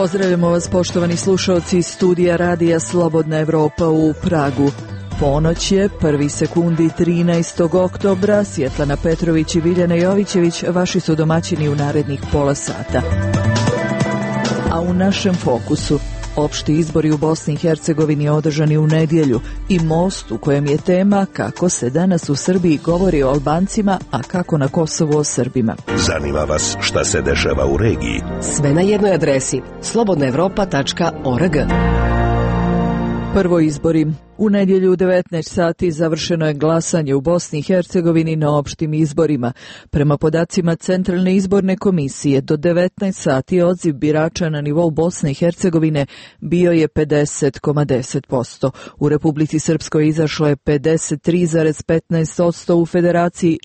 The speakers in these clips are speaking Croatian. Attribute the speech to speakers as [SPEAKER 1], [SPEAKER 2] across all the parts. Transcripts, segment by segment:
[SPEAKER 1] Pozdravljamo vas, poštovani slušalci iz studija Radija Slobodna Evropa u Pragu. Ponoć je, 1 sekundi 13. oktobra, Svjetlana Petrović i Biljana Jovićević vaši su domaćini u narednih pola sata. A u našem fokusu, opšti izbori u Bosni i Hercegovini održani u nedjelju i most u kojem je tema kako se danas u Srbiji govori o Albancima, a kako na Kosovu o Srbima.
[SPEAKER 2] Zanima vas šta se dešava u regiji?
[SPEAKER 3] Sve na jednoj adresi slobodnaevropa.org.
[SPEAKER 1] Prvo izbori. U nedjelju u 19 sati završeno je glasanje u Bosni i Hercegovini na opštim izborima. Prema podacima Centralne izborne komisije, do 19 sati odziv birača na nivou Bosne i Hercegovine bio je 50,10%. U Republici Srpskoj izašlo je 53,15%, u Federaciji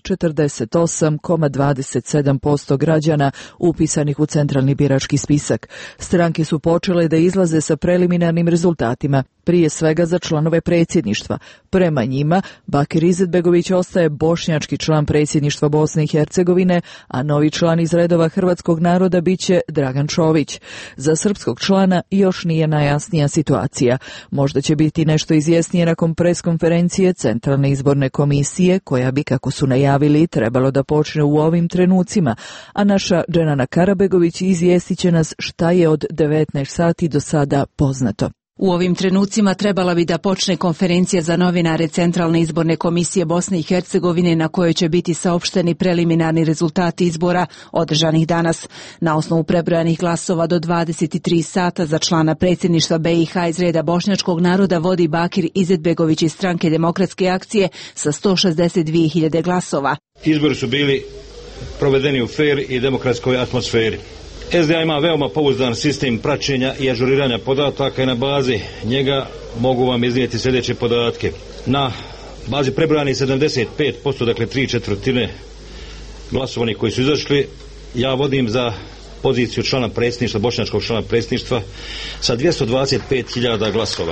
[SPEAKER 1] 48,27% građana upisanih u Centralni birački spisak. Stranke su počele da izlaze sa preliminarnim rezultatima, prije svega za članove predsjedništva. Prema njima, Bakir Izetbegović ostaje bošnjački član predsjedništva Bosne i Hercegovine, a novi član iz redova hrvatskog naroda biće Dragan Čović. Za srpskog člana još nije najjasnija situacija. Možda će biti nešto izjasnije nakon preskonferencije Centralne izborne komisije, koja bi, kako su najavili, trebalo da počne u ovim trenucima, a naša Dženana Karabegović izvijestit će nas šta je od 19 sati do sada poznato.
[SPEAKER 4] U ovim trenucima trebala bi da počne konferencija za novinare Centralne izborne komisije Bosne i Hercegovine na kojoj će biti saopšteni preliminarni rezultati izbora održanih danas. Na osnovu prebrojanih glasova do 23 sata za člana predsjedništva BiH iz reda bošnjačkog naroda vodi Bakir Izetbegović iz Stranke demokratske akcije sa 162.000 glasova.
[SPEAKER 5] Izbori su bili provedeni u fer i demokratskoj atmosferi. SDA ima veoma pouzdan sistem praćenja i ažuriranja podataka i na bazi njega mogu vam iznijeti sljedeće podatke. Na bazi prebrojani 75%, dakle 3/4 glasovanih koji su izašli, ja vodim za poziciju člana predsjedništva, bošnjačkog člana predsjedništva sa 225.000 glasova.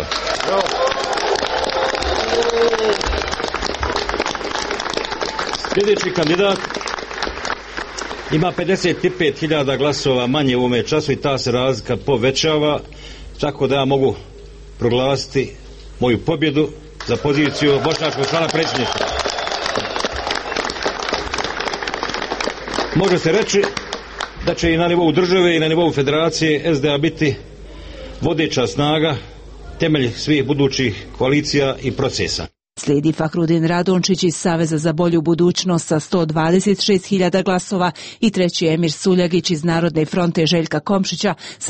[SPEAKER 5] Sljedeći kandidat ima 55.000 glasova manje u ovome času i ta se razlika povećava, tako da ja mogu proglasiti moju pobjedu za poziciju bošnjačkog člana predsjedništva. Može se reći da će i na nivou države i na nivou federacije SDA biti vodeća snaga, temelj svih budućih koalicija i procesa.
[SPEAKER 4] Slijedi Fahrudin Radončić iz Saveza za bolju budućnost sa 126.000 glasova i treći Emir Suljagić iz Narodne fronte Željka Komšića sa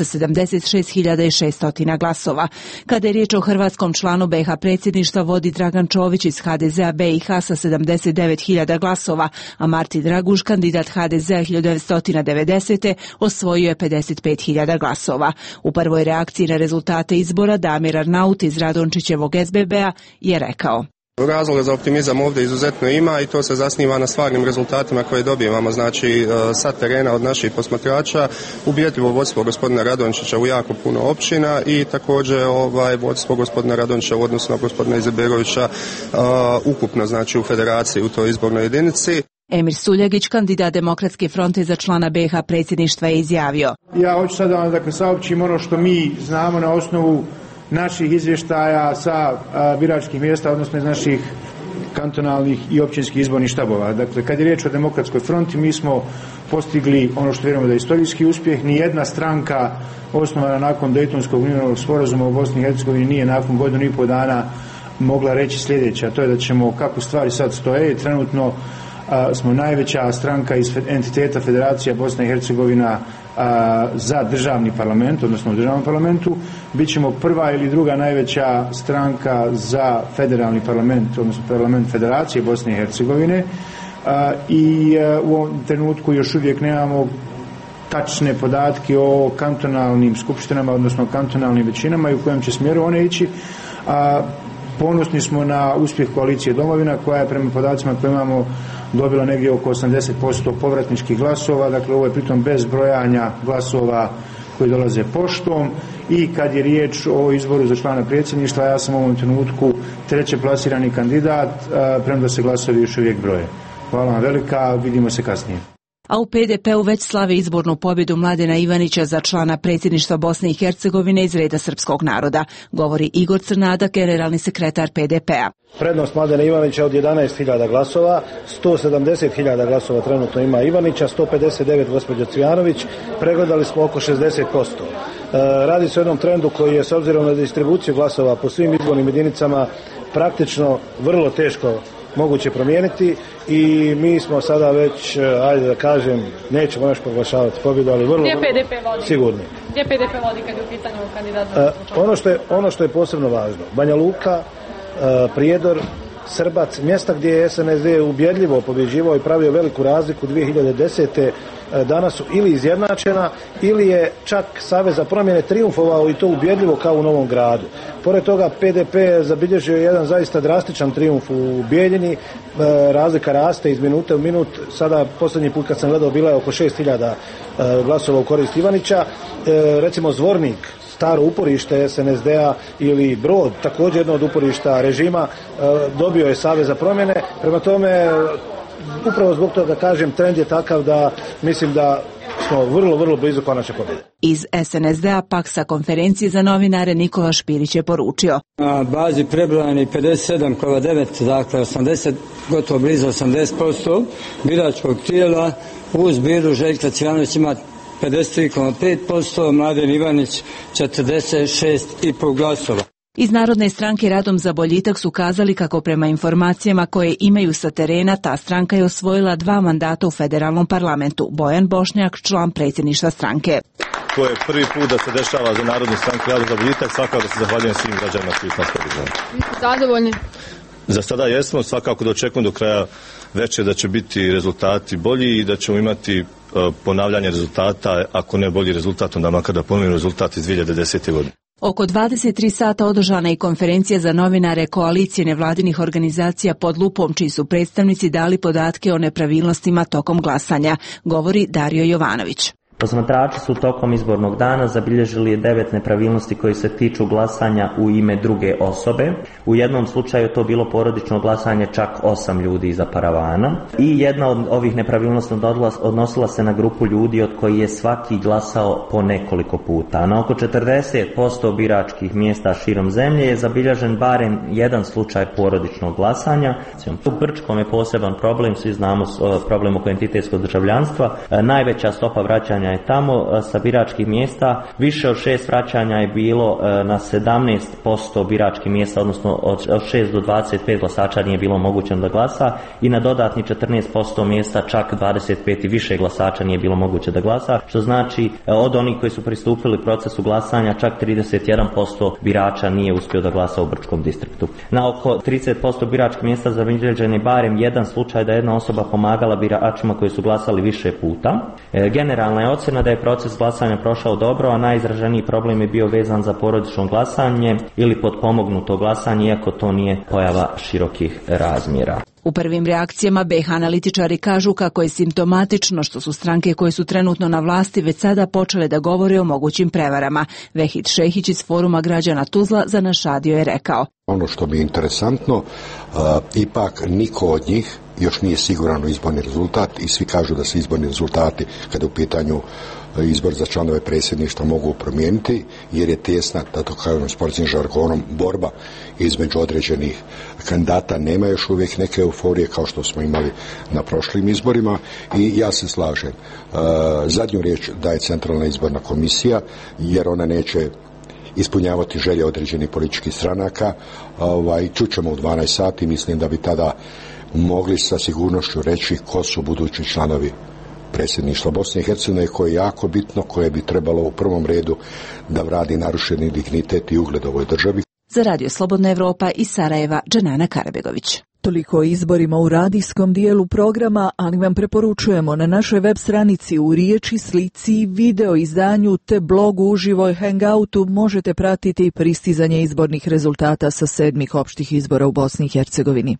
[SPEAKER 4] 76.600 glasova. Kada je riječ o hrvatskom članu BiH predsjedništva vodi Dragan Čović iz HDZ-a BiH sa 79.000 glasova, a Martin Draguš, kandidat HDZ-a 1990. osvojio je 55.000 glasova. U prvoj reakciji na rezultate izbora Damir Arnaut iz Radončićevog SBB-a je rekao:
[SPEAKER 6] Razloga za optimizam ovdje izuzetno ima i to se zasniva na stvarnim rezultatima koje dobivamo, znači sa terena od naših posmatrača, ubjedljivo vodstvo gospodina Radončića u jako puno općina i također vodstvo gospodina Radončića u odnosu na gospodina Izetbegovića ukupno, znači u federaciji u toj izbornoj jedinici.
[SPEAKER 4] Emir Suljagić, kandidat Demokratske fronte za člana BiH predsjedništva, je izjavio:
[SPEAKER 7] Ja hoću sada vam saopćim ono što mi znamo na osnovu naših izvještaja sa biračkih mjesta, odnosno iz naših kantonalnih i općinskih izbornih štabova. Dakle, kad je riječ o Demokratskoj fronti, mi smo postigli ono što vjerujemo da je istorijski uspjeh. Nijedna stranka osnovana nakon Dejtonskog mirovnog sporazuma u Bosni i Hercegovini nije nakon 1,5 dana mogla reći sljedeće, a to je da ćemo, kako stvari sad stoje, trenutno smo najveća stranka iz entiteta Federacija Bosna i Hercegovina za državni parlament, odnosno u državnom parlamentu. Bićemo prva ili druga najveća stranka za federalni parlament, odnosno parlament Federacije Bosne i Hercegovine, i u ovom trenutku još uvijek nemamo tačne podatke o kantonalnim skupštinama, odnosno kantonalnim većinama i u kojem će smjeru one ići. Ponosni smo na uspjeh koalicije Domovina, koja je prema podacima koje imamo dobila negdje oko 80% povratničkih glasova, dakle ovo je pritom bez brojanja glasova koji dolaze poštom. I kad je riječ o izboru za člana predsjedništva, ja sam u ovom trenutku treće plasirani kandidat, premda se glasovi još uvijek broje. Hvala vam velika, vidimo se kasnije.
[SPEAKER 4] A u PDP-u već slave izbornu pobjedu Mladena Ivanića za člana predsjedništva Bosne i Hercegovine iz reda srpskog naroda, govori Igor Crnada, generalni sekretar PDP-a.
[SPEAKER 8] Prednost Mladena Ivanića od 11.000 glasova, 170.000 glasova trenutno ima Ivanića, 159 gospođa Cvijanović, pregledali smo oko 60%. Radi se o jednom trendu koji je s obzirom na distribuciju glasova po svim izbornim jedinicama praktično vrlo teško moguće promijeniti i mi smo sada već, ajde da kažem, nećemo još proglašavati pobjedu, ali vrlo sigurni.
[SPEAKER 9] Gdje PDP vodi kad je u pitanju kandidat?
[SPEAKER 8] Ono što je posebno važno, Banja Luka, Prijedor, Srbac, mjesta gdje je SNSD ubjedljivo pobjeđivao i pravio veliku razliku 2010. danas su ili izjednačena ili je čak Savez za promjene trijumfovao i to ubjedljivo kao u Novom Gradu. Pored toga PDP je zabilježio jedan zaista drastičan trijumf u Bijeljini, razlika raste iz minute u minut, sada posljednji put kad sam gledao bila je oko 6.000 glasova u korist Ivanića, recimo Zvornik, staro uporište SNSD-a ili Brod, također jedno od uporišta režima, dobio je Savez za promjene, prema tome upravo zbog toga kažem trend je takav da mislim da smo vrlo blizu konačne pobjede.
[SPEAKER 4] Iz SNSD-a pak sa konferencije za novinare Nikola Špirić je poručio.
[SPEAKER 10] Na bazi prebrojani 57,9, dakle 80, gotovo blizu 80% biračkog tijela u zbiru Željka Cvijanović ima 53,5%, Mladen Ivanić 46,5 glasova.
[SPEAKER 4] Iz Narodne stranke Radom za boljitak su kazali kako prema informacijama koje imaju sa terena ta stranka je osvojila 2 mandata u federalnom parlamentu. Bojan Bošnjak, član predsjedništva stranke.
[SPEAKER 11] To je prvi put da se dešava za Narodnu stranku Radom za boljitak, svakako da se zahvaljujem svim građanima koji nas podržavaju.
[SPEAKER 9] Vi ste zadovoljni?
[SPEAKER 11] Za sada jesmo, svakako da očekujem do kraja večer da će biti rezultati bolji i da ćemo imati ponavljanje rezultata, ako ne bolji rezultat, onda makar da ponovimo rezultat iz 2010. godine.
[SPEAKER 4] Oko 23 sata održana je konferencija za novinare koalicije nevladinih organizacija pod lupom, čiji su predstavnici dali podatke o nepravilnostima tokom glasanja, govori Dario Jovanović.
[SPEAKER 12] Posmatrači su tokom izbornog dana zabilježili 9 nepravilnosti koji se tiču glasanja u ime druge osobe. U jednom slučaju je to bilo porodično glasanje čak 8 ljudi iza paravana. I jedna od ovih nepravilnosti odnosila se na grupu ljudi od koji je svaki glasao po nekoliko puta. Na oko 40% biračkih mjesta širom zemlje je zabilježen barem jedan slučaj porodičnog glasanja. U Brčkom je poseban problem, svi znamo problem oko entitetskog državljanstva. Najveća stopa vraćanja je tamo sa biračkih mjesta. Više od 6 vraćanja je bilo na 17% biračkih mjesta, odnosno od 6 do 25 glasača nije bilo omogućeno da glasa i na dodatni 14% mjesta čak 25 i više glasača nije bilo moguće da glasa, što znači od onih koji su pristupili procesu glasanja čak 31% birača nije uspio da glasa u Brčkom distriktu. Na oko 30% biračkih mjesta zabilježen je barem jedan slučaj da jedna osoba pomagala biračima koji su glasali više puta. Generalna je ocjena da je proces glasanja prošao dobro, a najizraženiji problem je bio vezan za porodično glasanje ili potpomognuto glasanje, iako to nije pojava širokih razmjera.
[SPEAKER 4] U prvim reakcijama BiH analitičari kažu kako je simptomatično što su stranke koje su trenutno na vlasti već sada počele da govore o mogućim prevarama. Vehid Šehić iz Foruma građana Tuzla za naš radio je rekao.
[SPEAKER 13] Ono što mi je interesantno, ipak niko od njih još nije siguran u izborni rezultat i svi kažu da se izborni rezultati kada u pitanju izbor za članove predsjedništva mogu promijeniti, jer je tijesna, da to kažem sportskim žargonom, borba između određenih kandidata. Nema još uvijek neke euforije kao što smo imali na prošlim izborima i ja se slažem. Zadnju riječ daje Centralna izborna komisija, jer ona neće ispunjavati želje određenih političkih stranaka. Čućemo u 12 sati, mislim da bi tada mogli sa sigurnošću reći ko su budući članovi predsjedništva Bosne i Hercegovine, koje je jako bitno, koje bi trebalo u prvom redu da vrati narušeni dignitet i ugled ovoj državi.
[SPEAKER 4] Za Radio Slobodna Evropa iz Sarajeva, Džanana Karabegović.
[SPEAKER 1] Toliko o izborima u radijskom dijelu programa, ali vam preporučujemo na našoj web stranici u riječi, slici, video izdanju te blogu uživo i hangoutu možete pratiti pristizanje izbornih rezultata sa 7. opštih izbora u Bosni i Hercegovini.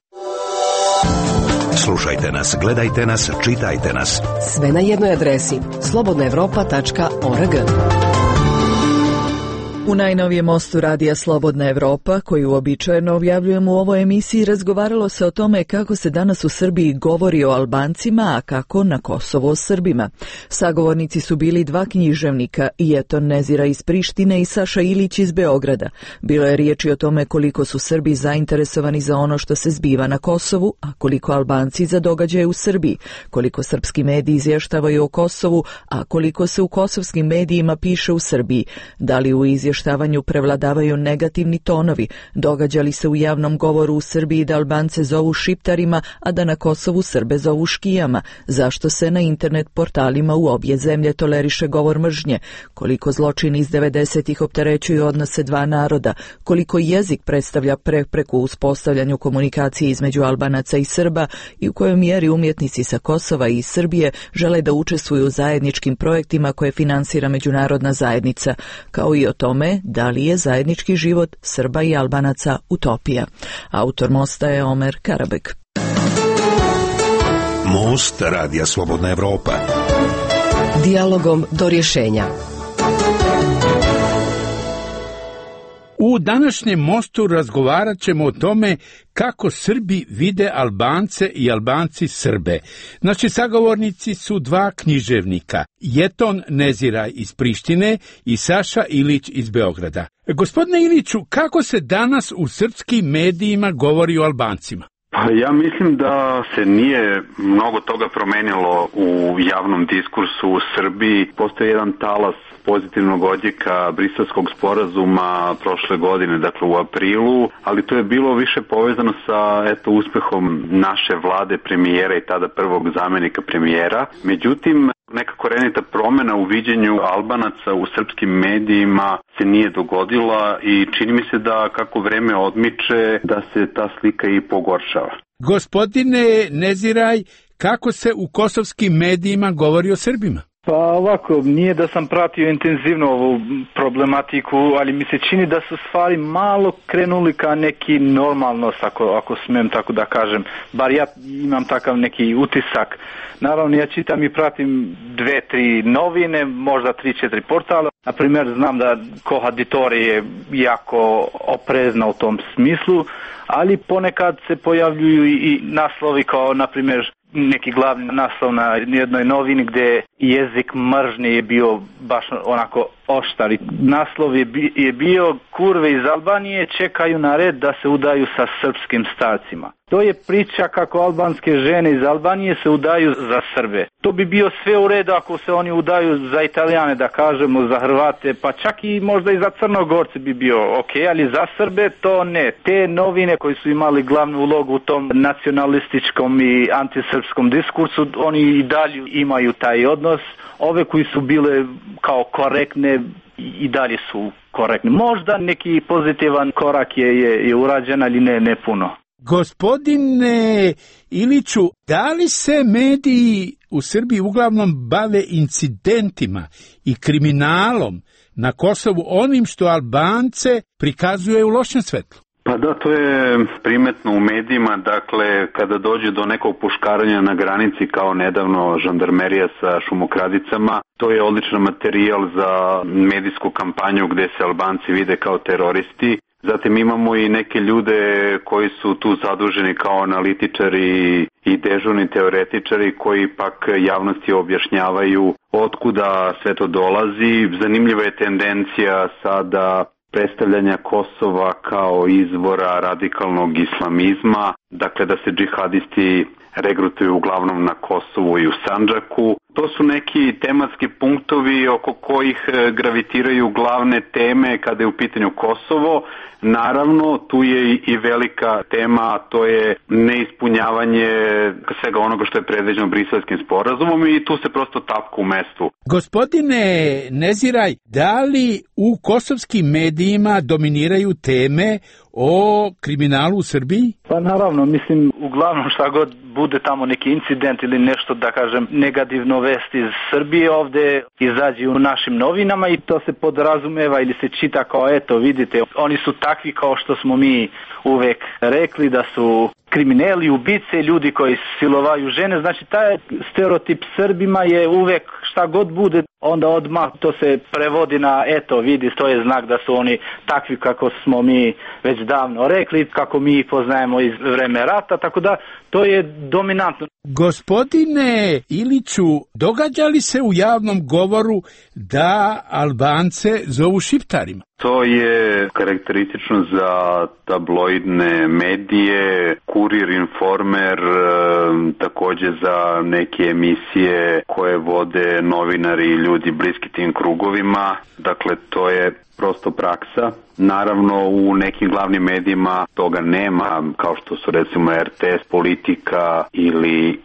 [SPEAKER 2] Slušajte nas, gledajte nas, čitajte nas.
[SPEAKER 3] Sve na jednoj adresi slobodnaevropa.org.
[SPEAKER 1] U najnovijem mostu radija Slobodna Evropa, koju uobičajeno objavljujemo u ovoj emisiji, razgovaralo se o tome kako se danas u Srbiji govori o Albancima, a kako na Kosovu o Srbima. Sagovornici su bili dva književnika, Jeton Nezira iz Prištine i Saša Ilić iz Beograda. Bilo je riječi o tome koliko su Srbi zainteresovani za ono što se zbiva na Kosovu, a koliko Albanci za događaje u Srbiji, koliko srpski mediji izvještavaju o Kosovu, a koliko se u kosovskim medijima piše u Srbiji. Da li u izvještavanju prevladavaju negativni tonovi, događa li se u javnom govoru u Srbiji da Albance zovu šiptarima, a da na Kosovu Srbe zovu škijama, zašto se na internet portalima u obje zemlje toleriše govor mržnje, koliko zločini iz 90-ih opterećuju odnose dva naroda, koliko jezik predstavlja prepreku u uspostavljanju komunikacije između Albanaca i Srba i u kojoj mjeri umjetnici sa Kosova i Srbije žele da učestvuju u zajedničkim projektima koje finansira međunarodna zajednica, kao i o tome da li je zajednički život Srba i Albanaca utopija. Autor mosta je Omer Karabek.
[SPEAKER 2] Most radija Slobodna Evropa.
[SPEAKER 3] Dijalogom do rješenja.
[SPEAKER 14] U današnjem mostu razgovarat ćemo o tome kako Srbi vide Albance i Albanci Srbe. Naši sagovornici su dva književnika, Jeton Nezira iz Prištine i Saša Ilić iz Beograda. Gospodine Iliću, kako se danas u srpskim medijima govori o Albancima?
[SPEAKER 15] Ja mislim da se nije mnogo toga promenilo u javnom diskursu u Srbiji. Postoji jedan talas pozitivnog odjeka Briselskog sporazuma prošle godine, dakle u aprilu, ali to je bilo više povezano sa uspehom naše vlade premijera i tada prvog zamjenika premijera. Međutim, neka korenita promjena u viđenju Albanaca u srpskim medijima se nije dogodila i čini mi se da kako vreme odmiče da se ta slika i pogoršava.
[SPEAKER 14] Gospodine Neziraj, kako se u kosovskim medijima govori o Srbima?
[SPEAKER 16] Pa ovako, nije da sam pratio intenzivno ovu problematiku, ali mi se čini da su stvari malo krenuli ka neki normalnost, ako smijem tako da kažem. Bar ja imam takav neki utisak. Naravno, ja čitam i pratim 2-3 novine, možda 3-4 portala. Na primjer, znam da Kohaditori je jako oprezna u tom smislu, ali ponekad se pojavljuju i naslovi kao, na primjer, neki glavni naslov na jednoj novini gdje jezik mržnje je bio baš onako oštar. Naslov je bio: kurve iz Albanije čekaju na red da se udaju sa srpskim starcima. To je priča kako albanske žene iz Albanije se udaju za Srbe. To bi bio sve u redu ako se oni udaju za Italijane, da kažemo, za Hrvate, pa čak i možda i za Crnogorce bi bio ok, ali za Srbe to ne. Te novine koji su imali glavnu ulogu u tom nacionalističkom i antisrpskom diskursu, oni i dalje imaju taj odnos. Ove koji su bile kao korektne i dalje su korektne. Možda neki pozitivan korak je urađen, ali ne puno.
[SPEAKER 14] Gospodine Iliću, da li se mediji u Srbiji uglavnom bave incidentima i kriminalom na Kosovu, onim što Albance prikazuje u lošem svetlu?
[SPEAKER 15] Pa da, to je primetno u medijima, dakle, kada dođe do nekog puškaranja na granici, kao nedavno žandarmerija sa šumokradicama, to je odličan materijal za medijsku kampanju gdje se Albanci vide kao teroristi. Zatim imamo i neke ljude koji su tu zaduženi kao analitičari i dežurni teoretičari koji pak javnosti objašnjavaju otkuda sve to dolazi. Zanimljiva je tendencija sada predstavljanja Kosova kao izvora radikalnog islamizma, dakle da se džihadisti regrutuju uglavnom na Kosovu i u Sandžaku. To su neki tematski punktovi oko kojih gravitiraju glavne teme kada je u pitanju Kosovo. Naravno, tu je i velika tema, a to je neispunjavanje svega onoga što je predviđeno Briselskim sporazumom i tu se prosto tapka u mestu.
[SPEAKER 14] Gospodine Neziraj, da li u kosovskim medijima dominiraju teme o kriminalu u Srbiji?
[SPEAKER 16] Pa naravno, mislim, uglavnom šta god bude tamo neki incident ili nešto, da kažem, negativno vest iz Srbije ovdje izađe u našim novinama i to se podrazumeva ili se čita kao eto vidite, oni su takvi kao što smo mi uvek rekli da su krimineli, ubice, ljudi koji silovaju žene. Znači taj stereotip Srbima je uvek šta god bude, onda odmah to se prevodi na eto, vidi, to je znak da su oni takvi kako smo mi već davno rekli, kako mi ih poznajemo iz vreme rata, tako da to je dominantno.
[SPEAKER 14] Gospodine Iliću, događa li se u javnom govoru da Albance zovu šiptarima?
[SPEAKER 15] To je karakteristično za tabloidne medije, Kurir, Informer, takođe za neke emisije koje vode novinari i ljudi bliski tim krugovima. Dakle, to je prosto praksa. Naravno, u nekim glavnim medijima toga nema, kao što su recimo RTS, Politika ili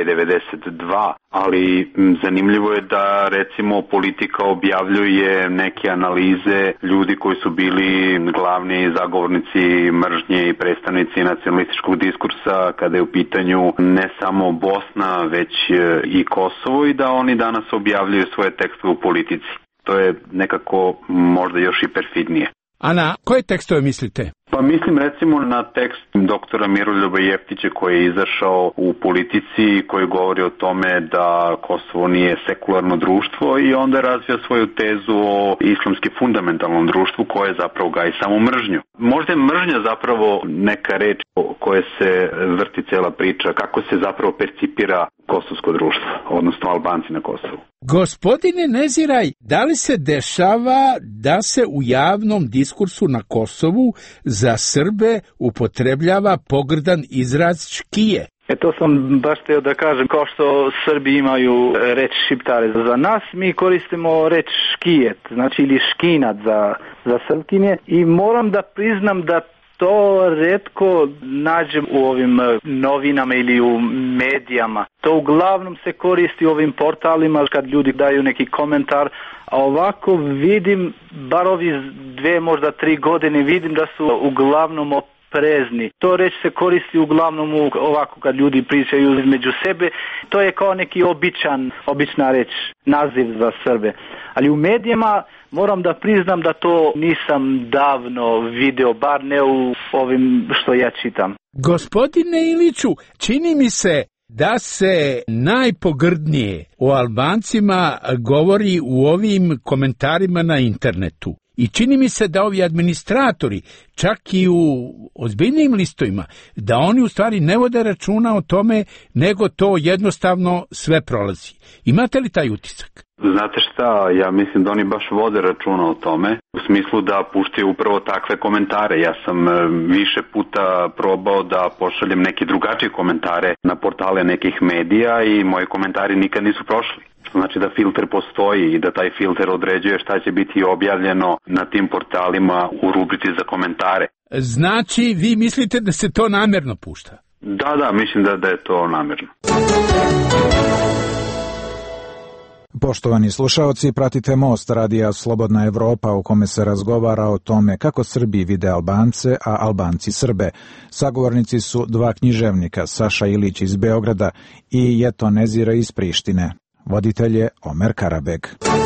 [SPEAKER 15] B92, ali zanimljivo je da recimo Politika objavljuje neke analize ljudi koji su bili glavni zagovornici mržnje i predstavnici nacionalističkog diskursa kada je u pitanju ne samo Bosna, već i Kosovo, i da oni danas objavljuju svoje tekstove u Politici. To je nekako možda još i perfidnije.
[SPEAKER 14] A na koje tekstove mislite?
[SPEAKER 15] Pa mislim recimo na tekst doktora Miroljuba Jeftića koji je izašao u Politici, koji govori o tome da Kosovo nije sekularno društvo, i onda je razvio svoju tezu o islamski fundamentalnom društvu koje zapravo gaji samo mržnju. Možda je mržnja zapravo neka reč o kojoj se vrti cela priča, kako se zapravo percipira kosovsko društvo, odnosno Albanci na Kosovu.
[SPEAKER 14] Gospodine Neziraj, da li se dešava da se u javnom diskursu na Kosovu za Srbe upotrebljava pogrdan izraz škije?
[SPEAKER 16] To sam baš htio da kažem, kao što Srbi imaju reč šiptare za nas, mi koristimo reč škijet, znači ili škinat za Srpkinje, i moram da priznam da to retko nađem u ovim novinama ili u medijama. To uglavnom se koristi u ovim portalima kad ljudi daju neki komentar, a ovako vidim, bar ovi 2, možda 3 godine, vidim da su uglavnom oprezni. To reč se koristi uglavnom ovako kad ljudi pričaju između sebe. To je kao neki obična reč, naziv za Srbe. Ali u medijima moram da priznam da to nisam davno video, bar ne u ovim što ja čitam.
[SPEAKER 14] Gospodine Iliću, čini mi se da se najpogrdnije o Albancima govori u ovim komentarima na internetu. I čini mi se da ovi administratori, čak i u ozbiljnim listovima, da oni u stvari ne vode računa o tome, nego to jednostavno sve prolazi. Imate li taj utisak?
[SPEAKER 15] Znate šta, ja mislim da oni baš vode računa o tome, u smislu da puštaju upravo takve komentare. Ja sam više puta probao da pošaljem neke drugačije komentare na portale nekih medija i moji komentari nikad nisu prošli. Znači da filter postoji i da taj filter određuje šta će biti objavljeno na tim portalima u rubrici za komentare.
[SPEAKER 14] Znači, vi mislite da se to namjerno pušta?
[SPEAKER 15] Da, mislim da je to namjerno.
[SPEAKER 17] Poštovani slušaoci, pratite Most radija Slobodna Evropa, u kome se razgovara o tome kako Srbi vide Albance, a Albanci Srbe. Sagovornici su dva književnika, Saša Ilić iz Beograda i Jeto Nezira iz Prištine. Voditelj je Omer Karabeg.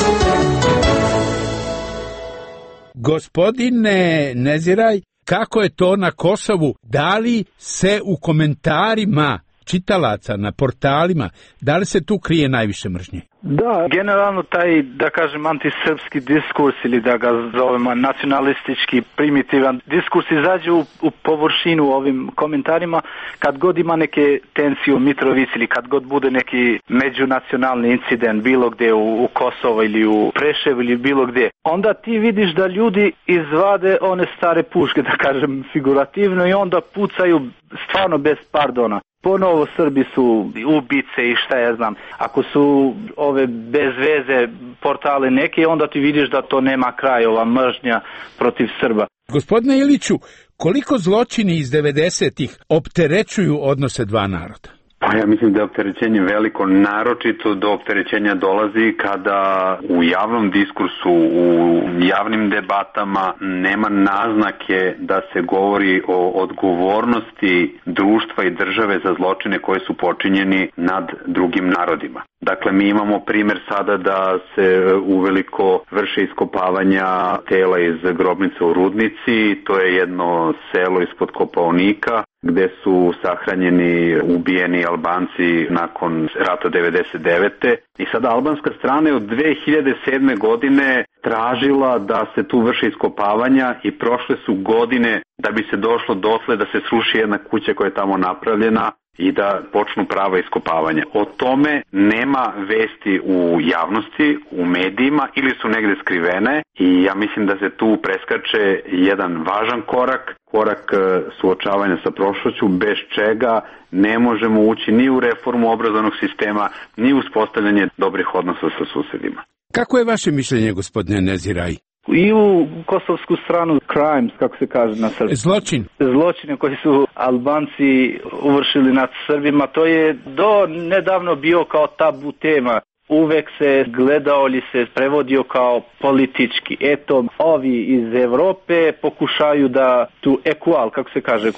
[SPEAKER 14] Gospodine Neziraj, kako je to na Kosovu? Da li se u komentarima čitalaca na portalima, da li se tu krije najviše mržnje?
[SPEAKER 16] Da, generalno taj, da kažem, antisrpski diskurs ili da ga zovemo nacionalistički, primitivan diskurs izađe u površinu ovim komentarima kad god ima neke tensije u Mitrovici ili kad god bude neki međunacionalni incident bilo gdje u Kosovo ili u Preševu ili bilo gdje. Onda ti vidiš da ljudi izvade one stare puške, da kažem figurativno, i onda pucaju stvarno bez pardona. Ponovo Srbi su ubice i šta ja znam. Ako su ove bez veze portale neke, onda ti vidiš da to nema kraja, ova mržnja protiv Srba.
[SPEAKER 14] Gospodine Iliću, koliko zločini iz 90-ih opterećuju odnose dva naroda?
[SPEAKER 15] Pa ja mislim da je opterećenje veliko, naročito do opterećenja dolazi kada u javnom diskursu, u javnim debatama nema naznake da se govori o odgovornosti društva i države za zločine koje su počinjeni nad drugim narodima. Dakle, mi imamo primjer sada da se uveliko vrše iskopavanja tela iz grobnice u Rudnici. To je jedno selo ispod Kopaonika gde su sahranjeni ubijeni Albanci nakon rata 99. I sada albanska strana je od 2007. godine tražila da se tu vrše iskopavanja i prošle su godine da bi se došlo dotle da se sruši jedna kuća koja je tamo napravljena i da počnu prava iskopavanja. O tome nema vesti u javnosti, u medijima ili su negde skrivene i ja mislim da se tu preskače jedan važan korak suočavanja sa prošlošću, bez čega ne možemo ući ni u reformu obrazovnog sistema, ni u uspostavljanje dobrih odnosa sa susedima.
[SPEAKER 14] Kako je vaše mišljenje, gospodine Neziraj?
[SPEAKER 16] I u kosovsku stranu crimes, kako se kaže na srpskom. Zločine koji su Albanci uvršili nad Srbima, to je do nedavno bio kao tabu tema. Uvek se gledao ili se prevodio kao politički. Eto, ovi iz Evrope pokušaju da tu kako se kaže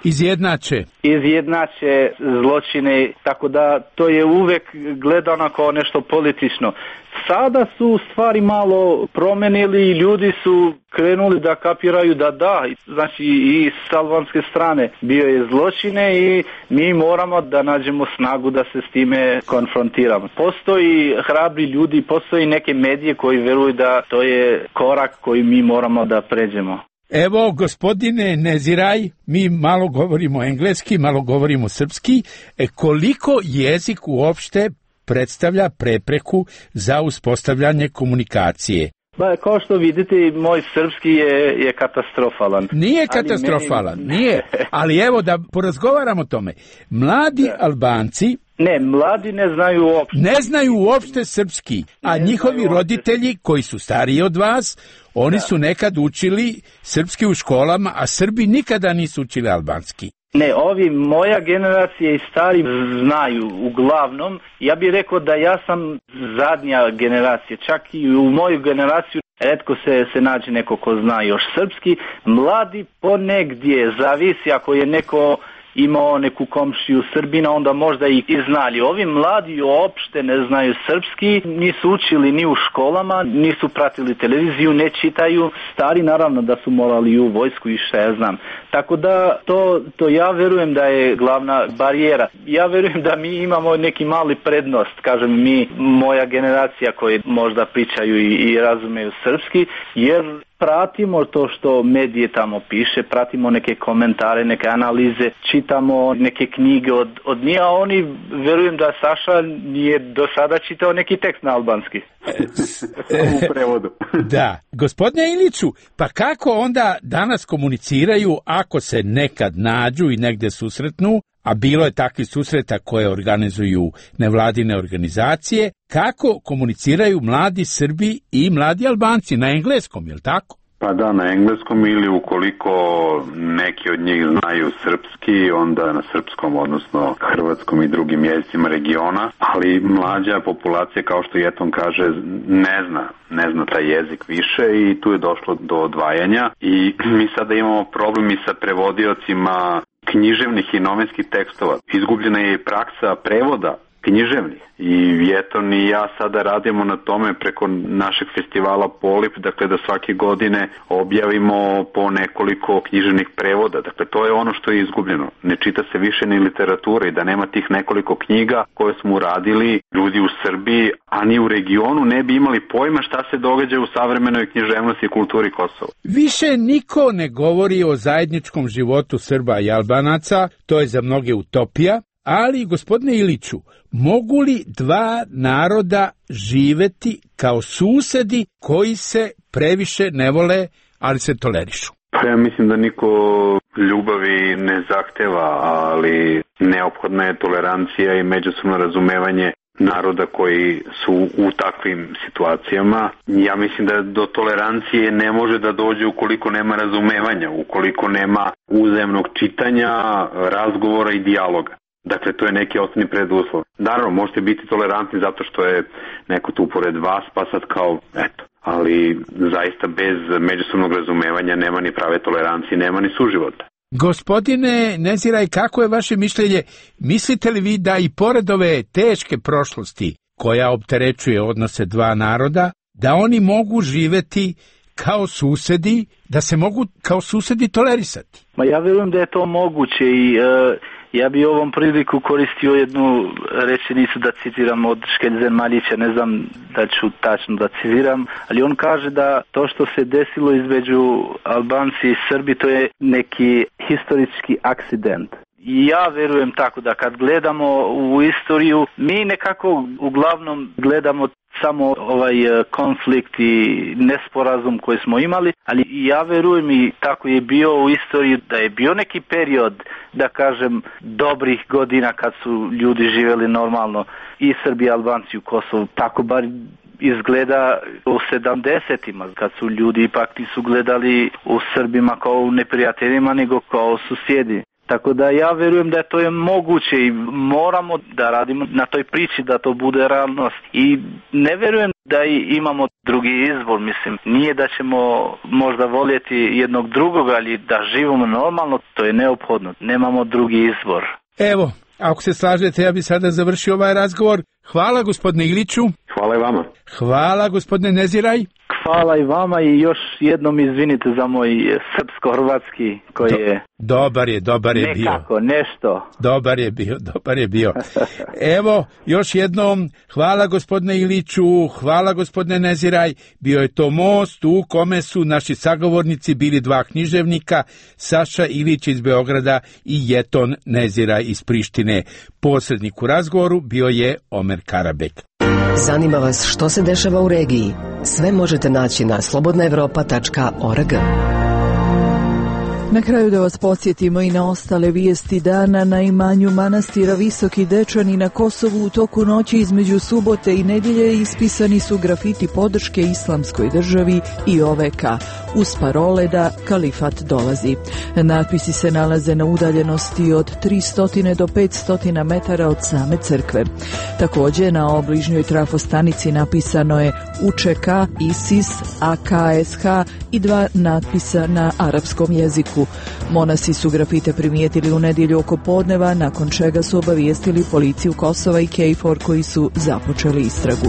[SPEAKER 16] izjednače zločine, tako da to je uvek gledano kao nešto politično. Sada su stvari malo promenili i ljudi su krenuli da kapiraju da, znači i s albanske strane bio je zločine i mi moramo da nađemo snagu da se s time konfrontiramo. Postoji hrabri ljudi, postoji neke medije koji veruju da to je korak koji mi moramo da pređemo.
[SPEAKER 14] Evo, gospodine Neziraj, mi malo govorimo engleski, malo govorimo srpski. Koliko jezik uopšte predstavlja prepreku za uspostavljanje komunikacije?
[SPEAKER 16] Kao što vidite, moj srpski je katastrofalan.
[SPEAKER 14] Nije katastrofalan, nije. Ali evo da porazgovaramo o tome. Mladi Albanci
[SPEAKER 16] mladi ne znaju uopšte.
[SPEAKER 14] Ne znaju uopšte srpski, a njihovi roditelji koji su stariji od vas, oni su nekad učili srpski u školama, a Srbi nikada nisu učili albanski.
[SPEAKER 16] Moja generacija i stari znaju uglavnom. Ja bih rekao da ja sam zadnja generacija, čak i u moju generaciju retko se nađe neko ko zna još srpski. Mladi ponegdje, zavisi ako je neko imao neku komšiju Srbina, onda možda i znali. Ovi mladi uopšte ne znaju srpski, nisu učili ni u školama, nisu pratili televiziju, ne čitaju. Stari naravno da su morali u vojsku i šta ja znam. Tako da to ja verujem da je glavna barijera. Ja verujem da mi imamo neki mali prednost, kažem mi, moja generacija koji možda pričaju i razumeju srpski, jer pratimo to što medije tamo piše, pratimo neke komentare, neke analize, čitamo neke knjige od njih, a oni, verujem da Saša nije do sada čitao neki tekst na albanski. U prevodu.
[SPEAKER 14] Da. Gospodine Iliću, pa kako onda danas komuniciraju ako se nekad nađu i negde susretnu, a bilo je takvih susreta koje organizuju nevladine organizacije, kako komuniciraju mladi Srbi i mladi Albanci na engleskom, je li tako?
[SPEAKER 15] Pa da, na engleskom ili ukoliko neki od njih znaju srpski, onda na srpskom, odnosno hrvatskom i drugim jezicima regiona, ali mlađa populacija, kao što Jeton kaže, ne zna taj jezik više i tu je došlo do odvajanja i mi sada imamo problem i sa prevodiocima književnih i novinskih tekstova. Izgubljena je i praksa prevoda književnih i Jeton i ja sada radimo na tome preko našeg festivala Polip, dakle da svake godine objavimo po nekoliko književnih prevoda. Dakle, to je ono što je izgubljeno. Ne čita se više ni literatura i da nema tih nekoliko knjiga koje smo uradili, ljudi u Srbiji, a ni u regionu ne bi imali pojma šta se događa u savremenoj književnosti i kulturi Kosova.
[SPEAKER 14] Više niko ne govori o zajedničkom životu Srba i Albanaca, to je za mnoge utopija. Ali, gospodine Iliću, mogu li dva naroda živeti kao susedi koji se previše ne vole, ali se tolerišu?
[SPEAKER 15] Pa ja mislim da niko ljubavi ne zahteva, ali neophodna je tolerancija i međusobno razumevanje naroda koji su u takvim situacijama. Ja mislim da do tolerancije ne može da dođe ukoliko nema razumevanja, ukoliko nema uzajamnog čitanja, razgovora i dijaloga. Dakle, to je neki osnovni preduslov. Naravno, možete biti tolerantni zato što je neko tu pored vas, pa sad kao, ali zaista bez međusobnog razumevanja nema ni prave tolerancije, nema ni suživota.
[SPEAKER 14] Gospodine Neziraj, kako je vaše mišljenje? Mislite li vi da i pored ove teške prošlosti koja opterećuje odnose dva naroda, da oni mogu živeti kao susedi, da se mogu kao susedi tolerisati?
[SPEAKER 16] Ma ja vjerujem da je to moguće i ja bi ovom priliku koristio jednu rečenicu da citiram od Škeljzen-Maljića, ne znam da ću tačno da citiram, ali on kaže da to što se desilo između Albanci i Srbi, to je neki historički akcident. I ja vjerujem tako da kad gledamo u istoriju, mi nekako uglavnom gledamo samo ovaj konflikt i nesporazum koji smo imali, ali ja vjerujem i tako je bio u istoriji da je bio neki period, da kažem, dobrih godina kad su ljudi živjeli normalno i Srbi i Albanci u Kosovu, tako bar izgleda u 70-ima, kad su ljudi ipak nisu gledali u Srbima kao u neprijateljima, nego kao susjedi. Tako da ja vjerujem da to je moguće i moramo da radimo na toj priči da to bude realnost. I ne vjerujem da imamo drugi izbor, mislim. Nije da ćemo možda voljeti jednog drugog, ali da živimo normalno, to je neophodno. Nemamo drugi izbor.
[SPEAKER 14] Evo, ako se slažete, ja bi sada završio ovaj razgovor. Hvala gospodine Iliću.
[SPEAKER 15] Hvala i vama.
[SPEAKER 14] Hvala gospodine Neziraj.
[SPEAKER 16] Hvala i vama i još jednom izvinite za moj srpsko-hrvatski koji je...
[SPEAKER 14] Dobar je bio.
[SPEAKER 16] Nekako, nešto.
[SPEAKER 14] Dobar je bio. Evo, još jednom, hvala gospodine Iliću, hvala gospodine Neziraj. Bio je to most u kome su naši sagovornici bili dva književnika, Saša Ilić iz Beograda i Jeton Neziraj iz Prištine. Posrednik u razgovoru bio je Omer Karabek.
[SPEAKER 3] Zanima vas što se dešava u regiji? Sve možete naći na slobodnaevropa.org.
[SPEAKER 1] Na kraju da vas podsjetimo i na ostale vijesti dana. Na imanju manastira Visoki Dečani na Kosovu u toku noći između subote i nedjelje ispisani su grafiti podrške Islamskoj državi i OVK uz parole da kalifat dolazi. Natpisi se nalaze na udaljenosti od 300 do 500 metara od same crkve. Također na obližnjoj trafostanici napisano je UČK, ISIS, AKSH i dva natpisa na arapskom jeziku. Monasi su grafite primijetili u nedjelju oko podneva, nakon čega su obavijestili policiju Kosova i KFOR koji su započeli istragu.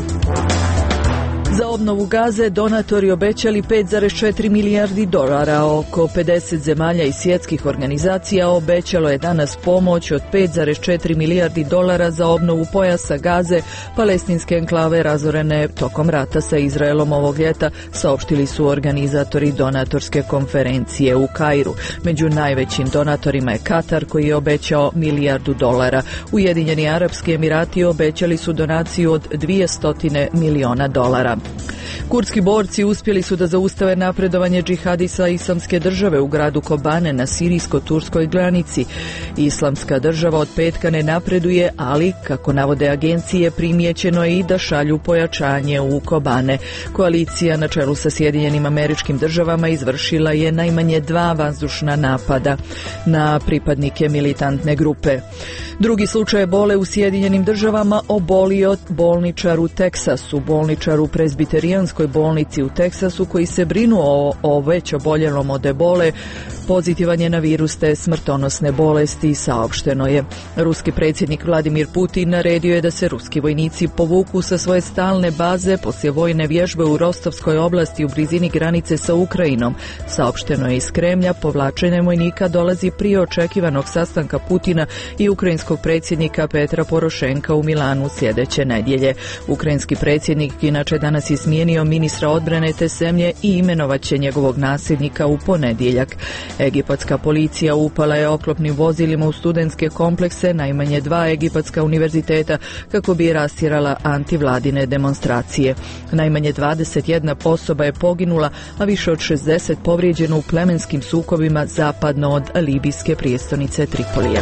[SPEAKER 1] Za obnovu Gaze donatori obećali 5,4 milijardi dolara. Oko 50 zemalja i svjetskih organizacija obećalo je danas pomoć od 5,4 milijardi dolara za obnovu pojasa Gaze, palestinske enklave razorene tokom rata sa Izraelom ovog ljeta, saopštili su organizatori donatorske konferencije u Kairu. Među najvećim donatorima je Katar koji je obećao milijardu dolara. Ujedinjeni Arapski Emirati obećali su donaciju od 200 miliona dolara. Kurdski borci uspjeli su da zaustave napredovanje džihadista Islamske države u gradu Kobane na sirijsko-turskoj granici. Islamska država od petka ne napreduje, ali, kako navode agencije, primijećeno je i da šalju pojačanje u Kobane. Koalicija na čelu sa Sjedinjenim Američkim Državama izvršila je najmanje 2 vazdušna napada na pripadnike militantne grupe. Drugi slučaj ebole u Sjedinjenim Državama obolio bolničar u Teksasu. Bolničar u Presbiterijanskoj bolnici u Teksasu koji se brinuo o već oboljelom od ebole pozitivan je na virus te smrtonosne bolesti, saopšteno je. Ruski predsjednik Vladimir Putin naredio je da se ruski vojnici povuku sa svoje stalne baze poslije vojne vježbe u Rostovskoj oblasti u blizini granice sa Ukrajinom. Saopšteno je iz Kremlja, povlačenje vojnika dolazi prije očekivanog sastanka Putina i ukrajinskog predsjednika Petra Porošenka u Milanu sljedeće nedjelje. Ukrajinski predsjednik inače danas je smijenio ministra odbrane te zemlje i imenovat će njegovog nasljednika u ponedjeljak. Egipatska policija upala je oklopnim vozilima u studentske komplekse najmanje 2 egipatska univerziteta kako bi rastjerala antivladine demonstracije. Najmanje 21 osoba je poginula, a više od 60 povrijeđeno u plemenskim sukobima zapadno od libijske prijestolnice Tripolija.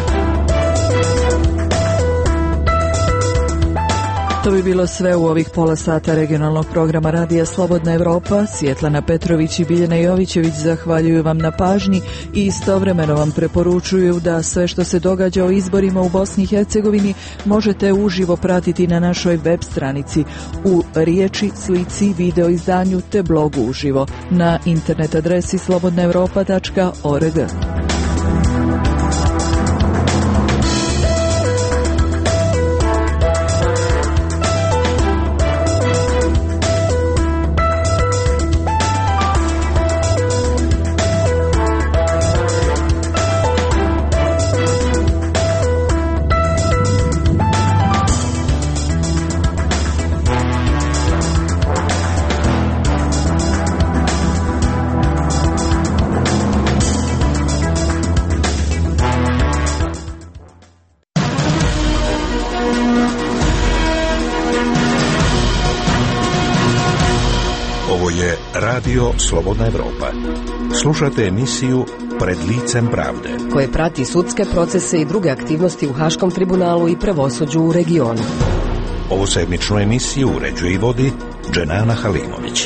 [SPEAKER 1] To bi bilo sve u ovih pola sata regionalnog programa Radija Slobodna Evropa. Svjetlana Petrović i Biljana Jovićević zahvaljuju vam na pažnji i istovremeno vam preporučuju da sve što se događa o izborima u Bosni i Hercegovini možete uživo pratiti na našoj web stranici u riječi, slici, video izdanju te blogu uživo na internet adresi slobodnaevropa.org.
[SPEAKER 2] je Radio Slobodna Evropa. Slušate emisiju Pred licem pravde,
[SPEAKER 3] koje prati sudske procese i druge aktivnosti u Haškom tribunalu i pravosuđu u regionu.
[SPEAKER 2] Ovu sedmičnu emisiju uređuje i vodi Dženana Halimović.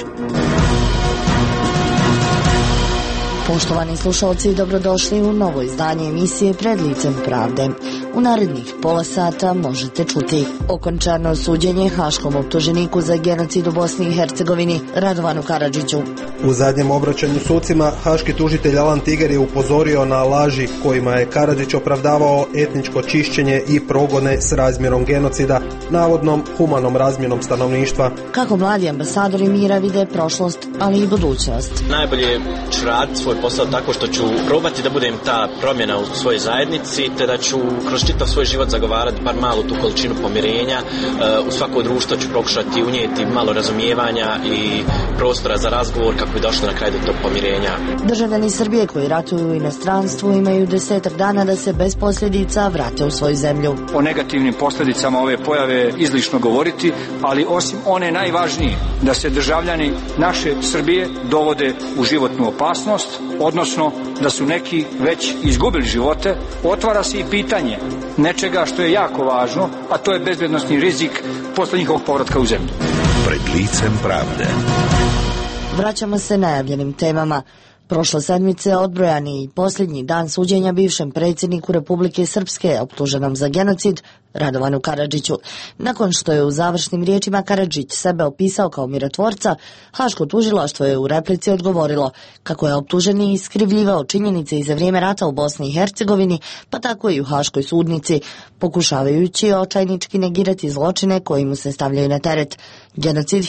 [SPEAKER 18] Poštovani slušalci, dobrodošli u novo izdanje emisije Pred licem pravde. U narednih pola sata možete čuti okončano suđenje haškom optuženiku za genocid u Bosni i Hercegovini Radovanu Karadžiću.
[SPEAKER 19] U zadnjem obraćanju sucima haški tužitelj Alan Tiger je upozorio na laži kojima je Karadžić opravdavao etničko čišćenje i progone s razmjerom genocida, navodnom humanom razmjenom stanovništva.
[SPEAKER 18] Kako mladi ambasadori mira vide prošlost, ali i budućnost.
[SPEAKER 20] Najbolje ću raditi svoj posao tako što ću probati da budem ta promjena u svojoj zajednici, te da ću kroz čitav svoj život zagovarati bar malu tu količinu pomirenja. U svako društvo ću pokušati unijeti malo razumijevanja i prostora za razgovor kako bi došlo na kraj do tog pomirenja.
[SPEAKER 18] Državljani Srbije koji ratuju u inostranstvu imaju 10 dana da se bez posljedica vrate u svoju zemlju.
[SPEAKER 21] O negativnim posljedicama ove pojave izlišno govoriti, ali osim one najvažnije, da se državljani naše Srbije dovode u životnu opasnost, odnosno da su neki već izgubili živote, otvara se i pitanje nečega što je jako važno, a to je bezbednosni rizik posle njihovog povratka u zemlju.
[SPEAKER 2] Pred licem pravde.
[SPEAKER 18] Vraćamo se najavljenim temama. Prošle sedmice odbrojani i posljednji dan suđenja bivšem predsjedniku Republike Srpske optuženom za genocid Radovanu Karadžiću. Nakon što je u završnim riječima Karadžić sebe opisao kao mirotvorca, haško tužilaštvo je u replici odgovorilo kako je optuženi iskrivljivao činjenice i za vrijeme rata u Bosni i Hercegovini, pa tako i u haškoj sudnici, pokušavajući očajnički negirati zločine koji mu se stavljaju na teret. Genocid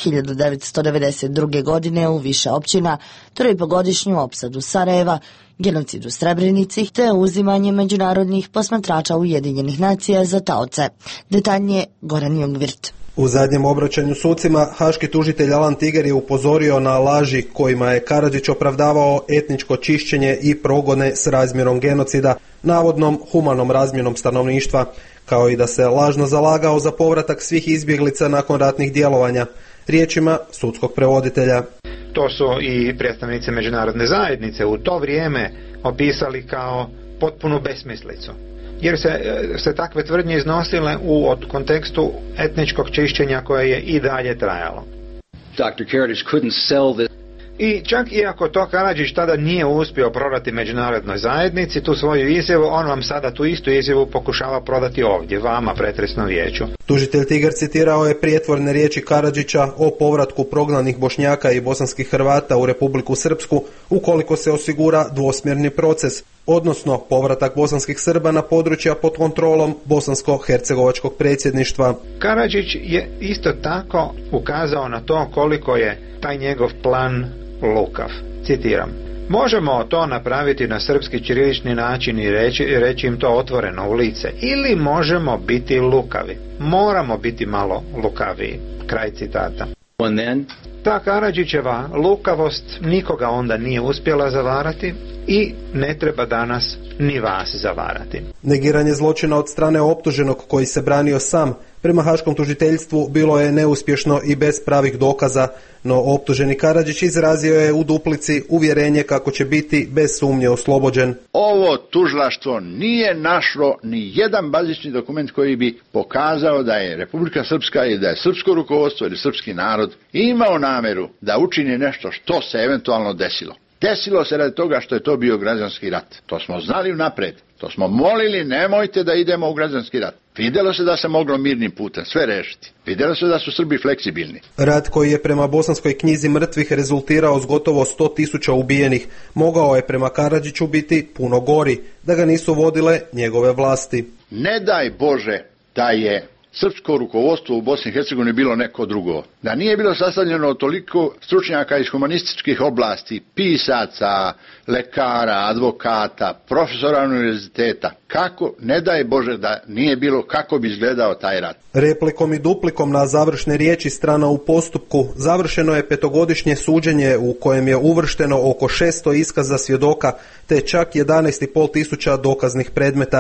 [SPEAKER 18] 1992. godine u više općina, 3,5-godišnju opsadu Sarajeva, genocid u Srebrenici te uzimanje međunarodnih posmatrača Ujedinjenih nacija za taoce. Detaljnije Goran Jungvirt.
[SPEAKER 19] U zadnjem obraćanju sucima haški tužitelj Alan Tiger je upozorio na laži kojima je Karadžić opravdavao etničko čišćenje i progone s razmjerom genocida, navodnom humanom razmjenom stanovništva, kao i da se lažno zalagao za povratak svih izbjeglica nakon ratnih djelovanja. Riječima sudskog prevoditelja.
[SPEAKER 22] To su i predstavnici međunarodne zajednice u to vrijeme opisali kao potpunu besmislicu. Jer se takve tvrdnje iznosile od kontekstu etničkog čišćenja koje je i dalje trajalo.
[SPEAKER 23] Dr. Karadžić couldn't sell this.
[SPEAKER 22] I čak iako to Karadžić tada nije uspio prodati međunarodnoj zajednici tu svoju izjavu, on vam sada tu istu izjavu pokušava prodati ovdje, vama, pretresnom vijeću.
[SPEAKER 19] Tužitelj Tiger citirao je prijetvorne riječi Karadžića o povratku prognanih Bošnjaka i bosanskih Hrvata u Republiku Srpsku ukoliko se osigura dvosmjerni proces, odnosno povratak bosanskih Srba na područja pod kontrolom bosansko-hercegovačkog predsjedništva.
[SPEAKER 22] Karadžić je isto tako ukazao na to koliko je taj njegov plan lukav. Citiram: možemo to napraviti na srpski ćirilični način i reći im to otvoreno u lice, ili možemo biti lukavi. Moramo biti malo lukaviji. Kraj citata. Ta Karadžićeva lukavost nikoga onda nije uspjela zavarati i ne treba danas ni vas zavarati.
[SPEAKER 19] Negiranje zločina od strane optuženog koji se branio sam prema haškom tužiteljstvu bilo je neuspješno i bez pravih dokaza, no optuženi Karadžić izrazio je u duplici uvjerenje kako će biti bez sumnje oslobođen.
[SPEAKER 24] Ovo tužilaštvo nije našlo ni jedan bazični dokument koji bi pokazao da je Republika Srpska ili da je srpsko rukovodstvo ili srpski narod imao namjeru da učini nešto što se eventualno desilo. Desilo se radi toga što je to bio građanski rat. To smo znali unaprijed. To smo molili, nemojte da idemo u građanski rat. Vidjelo se da se moglo mirnim putem sve rešiti. Vidjelo se da su Srbi fleksibilni.
[SPEAKER 19] Rat koji je prema bosanskoj knjizi mrtvih rezultirao s gotovo 100.000 ubijenih, mogao je prema Karadžiću biti puno gori, da ga nisu vodile njegove vlasti.
[SPEAKER 24] Ne daj Bože da je srpsko rukovodstvo u Bosni i Hercegovini bilo neko drugo. Da nije bilo sastavljeno toliko stručnjaka iz humanističkih oblasti, pisaca, lekara, advokata, profesora univerziteta. Kako, ne daj Bože da nije bilo, kako bi izgledao taj rat.
[SPEAKER 19] Replikom i duplikom na završne riječi strana u postupku završeno je 5-godišnje suđenje u kojem je uvršteno oko 600 iskaza svjedoka te čak 11.500 dokaznih predmeta.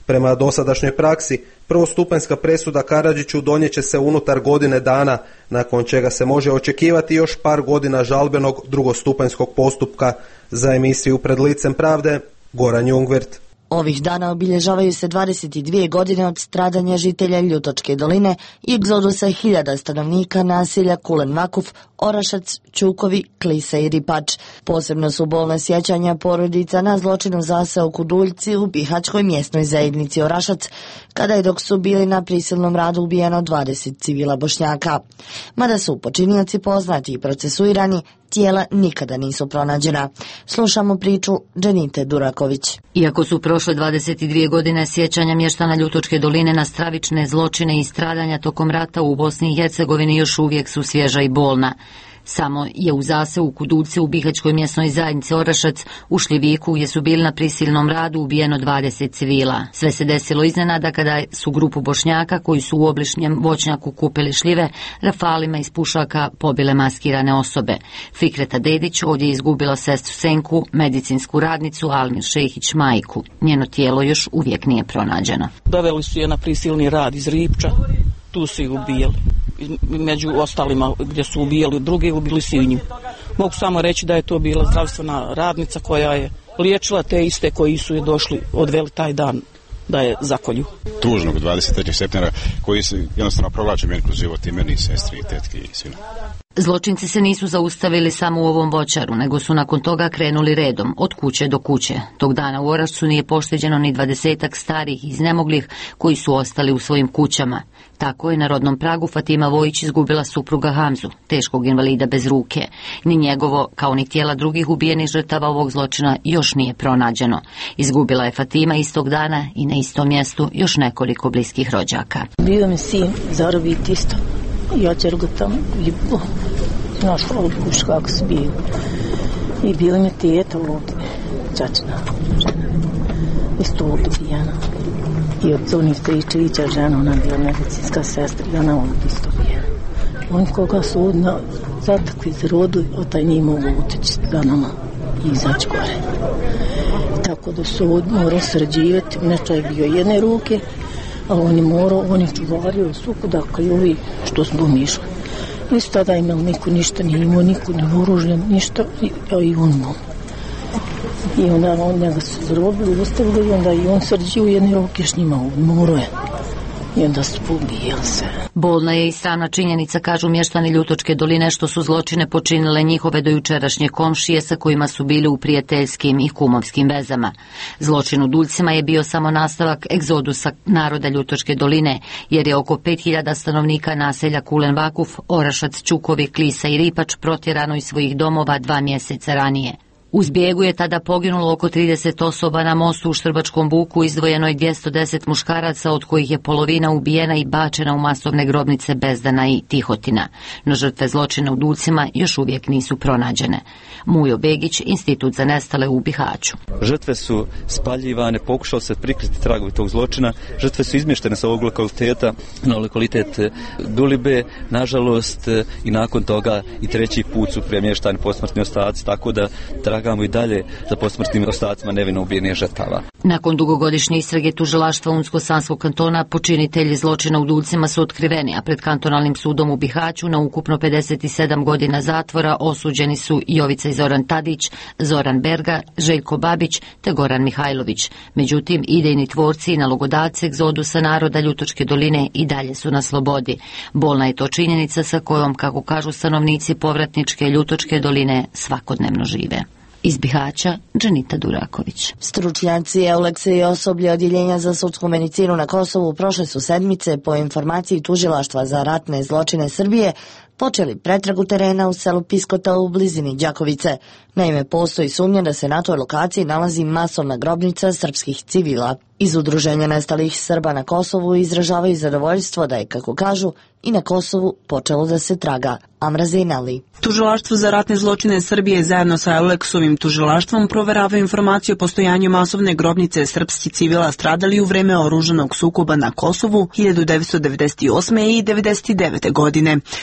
[SPEAKER 19] Prema dosadašnjoj praksi, prvostupanjska presuda Karadžiću donijeće se unutar godine dana, nakon čega se može očekivati još par godina žalbenog drugostupanjskog postupka. Za emisiju Pred licem pravde, Goran Jungwirth.
[SPEAKER 18] Ovih dana obilježavaju se 22 godine od stradanja žitelja Ljutočke doline i egzodusa 1000 stanovnika naselja Kulen Vakuf, Orašac, Čukovi, Klisa i Ripač. Posebno su bolna sjećanja porodica na zločinu zaseoku Duljci u bihaćkoj mjesnoj zajednici Orašac, kada je dok su bili na prisilnom radu ubijeno 20 civila Bošnjaka. Mada su počinioci poznati i procesuirani, tijela nikada nisu pronađena. Slušamo priču Dženite Duraković.
[SPEAKER 5] Iako su prošle 22 godine, sjećanja mještana Ljutočke doline na stravične zločine i stradanja tokom rata u Bosni i Hercegovini još uvijek su svježa i bolna. Samo je u zaseoku Duljce u bihaćkoj mjesnoj zajednici Orašac u Šljiviku, gdje su bili na prisilnom radu, ubijeno 20 civila. Sve se desilo iznenada kada su grupu Bošnjaka koji su u obližnjem voćnjaku kupili šljive rafalima iz pušaka pobile maskirane osobe. Fikreta Dedić ovdje je izgubila sestru Senku, medicinsku radnicu Almir Šehić majku. Njeno tijelo još uvijek nije pronađeno.
[SPEAKER 6] Doveli su je na prisilni rad iz Ripča, tu su ih ubijali. Među ostalima gdje su ubijali druge, ubili su i nju. Mogu samo reći da je to bila zdravstvena radnica koja je liječila te iste koji su je došli, odveli taj dan da je zakolju.
[SPEAKER 7] Tužnog 23. septembra koji se jednostavno provlače meni kroz život i meni, sestri, i tetke i svima.
[SPEAKER 5] Zločinci se nisu zaustavili samo u ovom voćaru, nego su nakon toga krenuli redom, od kuće do kuće. Tog dana u Orašcu nije pošteđeno ni 20 starih i iznemoglih koji su ostali u svojim kućama. Tako je na rodnom pragu Fatima Vojić izgubila supruga Hamzu, teškog invalida bez ruke. Ni njegovo, kao ni tijela drugih ubijenih žrtava ovog zločina još nije pronađeno. Izgubila je Fatima istog dana i na istom mjestu još nekoliko bliskih rođaka.
[SPEAKER 8] Bio mi sin zarobit isto. Ja ćer ga tamo i znaš kuš kako su bili. I bili mi tijeta ovdje, čačina žena, isto ovdje ubijena. I od Zoni Stojičevića žena, ona bila medicinska sestra, i ona ovdje isto ubijena. Oni koga su odna zatakli za rodu, od taj nije mogu uteći za nama i izaći gore. Tako da su morali sređivati, nečaj je bio jedne ruke, a on je čuvario sukuda kao i ovi što smo domišli. Nisu tada imali niko ništa, nije imao niko ni oružje, ništa, i on imao. I onda njega su zarobili, ustavili i onda i on srđio jedne ruke s njima, morao je. I onda su pobijali se.
[SPEAKER 5] Bolna je i strana činjenica, kažu mještani Ljutočke doline, što su zločine počinile njihove dojučerašnje komšije sa kojima su bili u prijateljskim i kumovskim vezama. Zločin u Duljcima je bio samo nastavak egzodusa naroda Ljutočke doline, jer je oko 5000 stanovnika naselja Kulen Vakuf, Orašac, Čukovi, Klisa i Ripač protjerano iz svojih domova 2 mjeseca ranije. U zbjegu je tada poginulo oko 30 osoba na mostu u Štrbačkom buku, izdvojeno je 210 muškaraca, od kojih je polovina ubijena i bačena u masovne grobnice Bezdana i Tihotina. No žrtve zločina u Duljcima još uvijek nisu pronađene. Mujo Begić, Institut za nestale u Bihaću.
[SPEAKER 25] Žrtve su spaljivane, pokušalo se prikriti tragovi tog zločina. Žrtve su izmještene sa ovog lokaliteta na lokalitet Dulibe, nažalost, i nakon toga i treći put su premještani posmrtni ostaci, tako da tragamo i dalje za posmrtnim ostacima nevino ubijenih žrtava.
[SPEAKER 5] Nakon dugogodišnje istrage tužilaštva Unsko-Sanskog kantona, počinitelji zločina u Duljcima su otkriveni, a pred kantonalnim sudom u Bihaću na ukupno 57 godina zatvora osuđeni su Jovica i Zoran Tadić, Zoran Berga, Željko Babić te Goran Mihajlović. Međutim, idejni tvorci i nalogodavci egzodusa naroda Ljutočke doline i dalje su na slobodi. Bolna je to činjenica sa kojom, kako kažu stanovnici povratničke Ljutočke doline, svakodnevno žive. Iz Bihaća, Dženita Duraković.
[SPEAKER 18] Stručnjaci Euleksa i osoblje odjeljenja za sudsku medicinu na Kosovu prošle su sedmice, po informaciji tužilaštva za ratne zločine Srbije, počeli pretragu terena u selu Piskota u blizini Đakovice. Naime, postoji sumnja da se na toj lokaciji nalazi masovna grobnica srpskih civila. Iz Udruženja nestalih Srba na Kosovu izražavaju zadovoljstvo da je, kako kažu, i na Kosovu počelo da se traga. Amra Zejnali.
[SPEAKER 26] Tužilaštvo za ratne zločine Srbije zajedno sa Euleksovim tužilaštvom proveravaju informaciju o postojanju masovne grobnice srpskih civila stradali u vreme oružanog sukoba na Kosovu 1998. i 1999. godine. Pored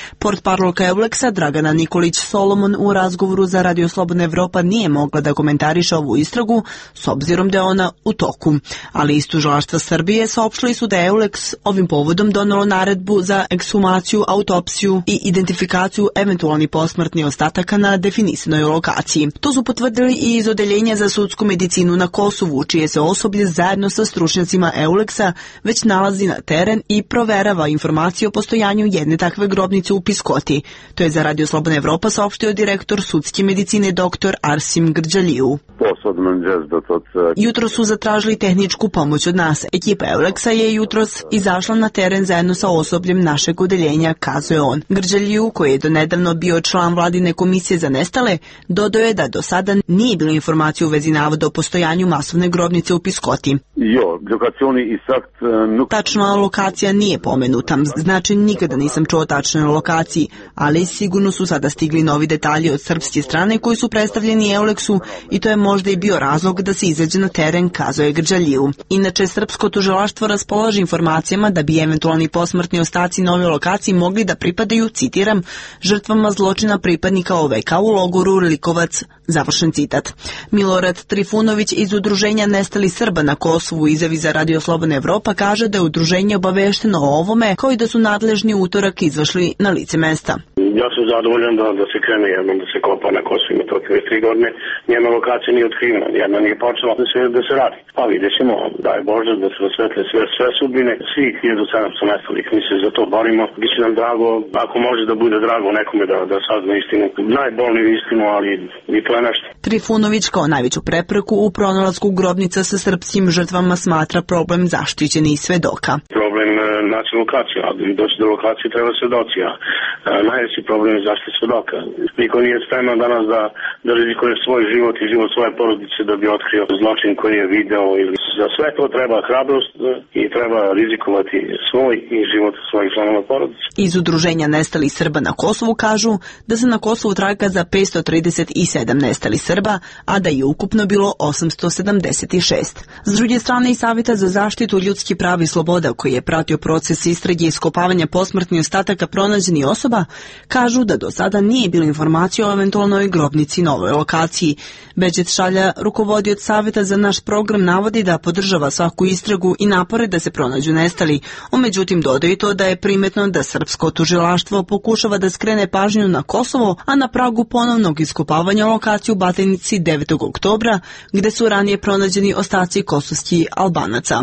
[SPEAKER 26] portparolka Euleksa Dragana Nikolić-Solomon u razgovoru za Radio Slobodna Evropa nije mogla da komentariše ovu istragu s obzirom da je ona u toku. Ali iz tužilaštva Srbije saopštili su da je Euleks ovim povodom donelo naredbu za ekshumaciju, autopsiju i identifikaciju eventualnih posmrtnih ostataka na definisanoj lokaciji. To su potvrdili i iz Odeljenja za sudsku medicinu na Kosovu, čije se osoblje zajedno sa stručnjacima Euleksa već nalazi na teren i proverava informacije o postojanju jedne takve grobnice u Piskoti. To je za Radio Slobodna Evropa saopštio direktor sudske medicine dr. Arsim Grđaliju. Jutro su zatražili tehničku pomoć od nas. Ekipa Euleksa je jutros izašla na teren zajedno sa osobljem našeg odeljenja, kazuje on. Grđaliju, koji je donedavno bio član vladine komisije za nestale, dodao je da do sada nije bilo informacije u vezi navoda o postojanju masovne grobnice u Piskoti. Tačna lokacija nije pomenuta, znači nikada nisam čuo tačnoj lokaciji, ali sigurno su sada stigli novi detalji od srpske strane koji su predstavljeni Euleksu i to je možda i bio razlog da se izađe na teren, kazuje Grđaliju. Inače, srpsko tužilaštvo raspolaže informacijama da bi eventualni posmrtni ostaci nove lokaciji mogli da pripadaju, citiram, žrtvama zločina pripadnika OVK u logoru Likovac, završen citat. Milorad Trifunović iz Udruženja Nestali Srba na Kosovu izjavi za Radio Slobodna Evropa kaže da je udruženje obavešteno o ovome, kao i da su nadležni utorak izvašli na lice mesta.
[SPEAKER 4] Ja sam zadovoljan da se krene jednom da se kopa na Kosovu i Metohiji. Već 3 godine njena lokacija nije otkrivena, jedna nije počela da se radi. Pa vidjet ćemo, daj Bože, da se osvetle sve sudbine, svih 1700 nestalih. Mi se za to borimo. Biće nam drago, ako može da bude drago nekome da sazna istinu. Najbolniju istinu, ali i to je nešto.
[SPEAKER 26] Trifunović kao najveću prepreku u pronalasku grobnica sa srpskim žrtvama smatra problem zaštićenih svedoka.
[SPEAKER 4] Problem naći lokaciju, a doći do lokacije treba svedoci, a najveći problem je zaštita svedoka. Niko nije spreman danas da rizikuje svoj život i život svoje porodice da bi otkrio zločin koji je video, ili za sve to treba hrabrost i treba rizikovati svoj i život svojih članova porodice. Iz
[SPEAKER 26] Udruženja Nestalih Srba na Kosovu kažu da se na Kosovu traga za 537 nestalih Srba, a da je ukupno bilo 876. S druge strane i Savjeta za zaštitu ljudskih prava i sloboda, koji je pratio proces istrage i iskopavanja posmrtnih ostataka pronađenih osoba, kažu da do sada nije bilo informacije o eventualnoj grobnici novoj lokaciji. Beđet Šalja, rukovodioc Savjeta za naš program, navodi da podržava svaku istragu i napore da se pronađu nestali. Međutim, dodaju to da je primetno da srpsko tužilaštvo pokušava da skrene pažnju na Kosovo, a na pragu ponovnog iskopavanja lokacije u Batajnici 9. oktobra, gde su ranije pronađeni ostaci kosovskih Albanaca.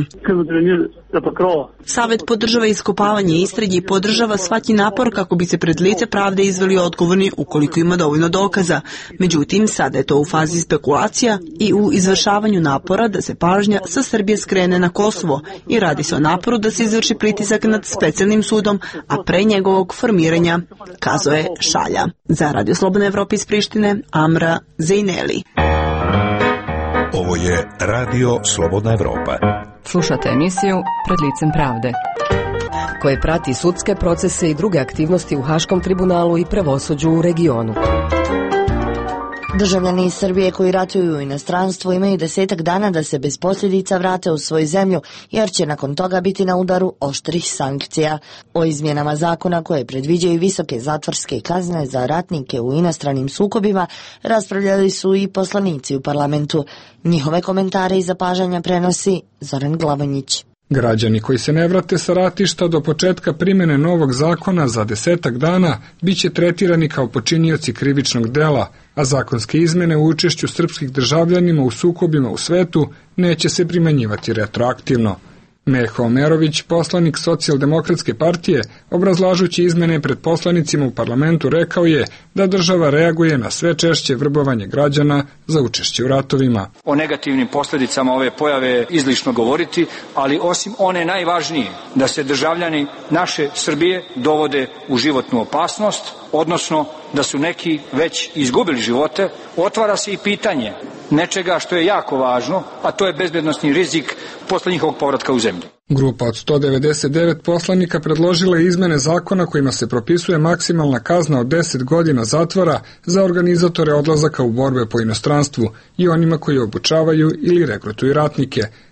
[SPEAKER 26] Savet podržava iskopavanje istrage i podržava svaki napor kako bi se pred lice pravde izveli odgovorni ukoliko ima dovoljno dokaza. Međutim, sada je to u fazi spekulacija i u izvršavanju napora da se pažnja sa Srbije skrene na Kosovo i radi se o naporu da se izvrši pritisak nad specijalnim sudom, a pre njegovog formiranja, kazuje Šalja. Za Radio Slobodna Evropa iz Prištine, Amra Zejneli.
[SPEAKER 2] Ovo je Radio Slobodna Evropa.
[SPEAKER 9] Slušate emisiju Pred licem pravde,
[SPEAKER 3] koje prati sudske procese i druge aktivnosti u Haškom tribunalu i pravosuđu u regionu.
[SPEAKER 18] Državljani iz Srbije koji ratuju u inostranstvu imaju 10 dana da se bez posljedica vrate u svoju zemlju, jer će nakon toga biti na udaru oštrih sankcija. O izmjenama zakona koje predviđaju visoke zatvorske kazne za ratnike u inostranim sukobima raspravljali su i poslanici u parlamentu. Njihove komentare i zapažanja prenosi Zoran Glavanjić.
[SPEAKER 10] Građani koji se ne vrate sa ratišta do početka primjene novog zakona za 10 dana biće tretirani kao počinioci krivičnog dela, a zakonske izmene u učešću srpskih državljanima u sukobima u svetu neće se primenjivati retroaktivno. Meho Omerović, poslanik Socijaldemokratske partije, obrazlažući izmene pred poslanicima u parlamentu, rekao je da država reaguje na sve češće vrbovanje građana za učešće u ratovima.
[SPEAKER 21] O negativnim posljedicama ove pojave je izlišno govoriti, ali osim one najvažnije, da se državljani naše Srbije dovode u životnu opasnost, odnosno da su neki već izgubili živote, otvara se i pitanje nečega što je jako važno, a to je bezbednosni rizik posle njihovog povratka u zemlju.
[SPEAKER 10] Grupa od 199 poslanika predložila je izmene zakona kojima se propisuje maksimalna kazna od 10 godina zatvora za organizatore odlazaka u borbe po inostranstvu i onima koji obučavaju ili regrutuju ratnike.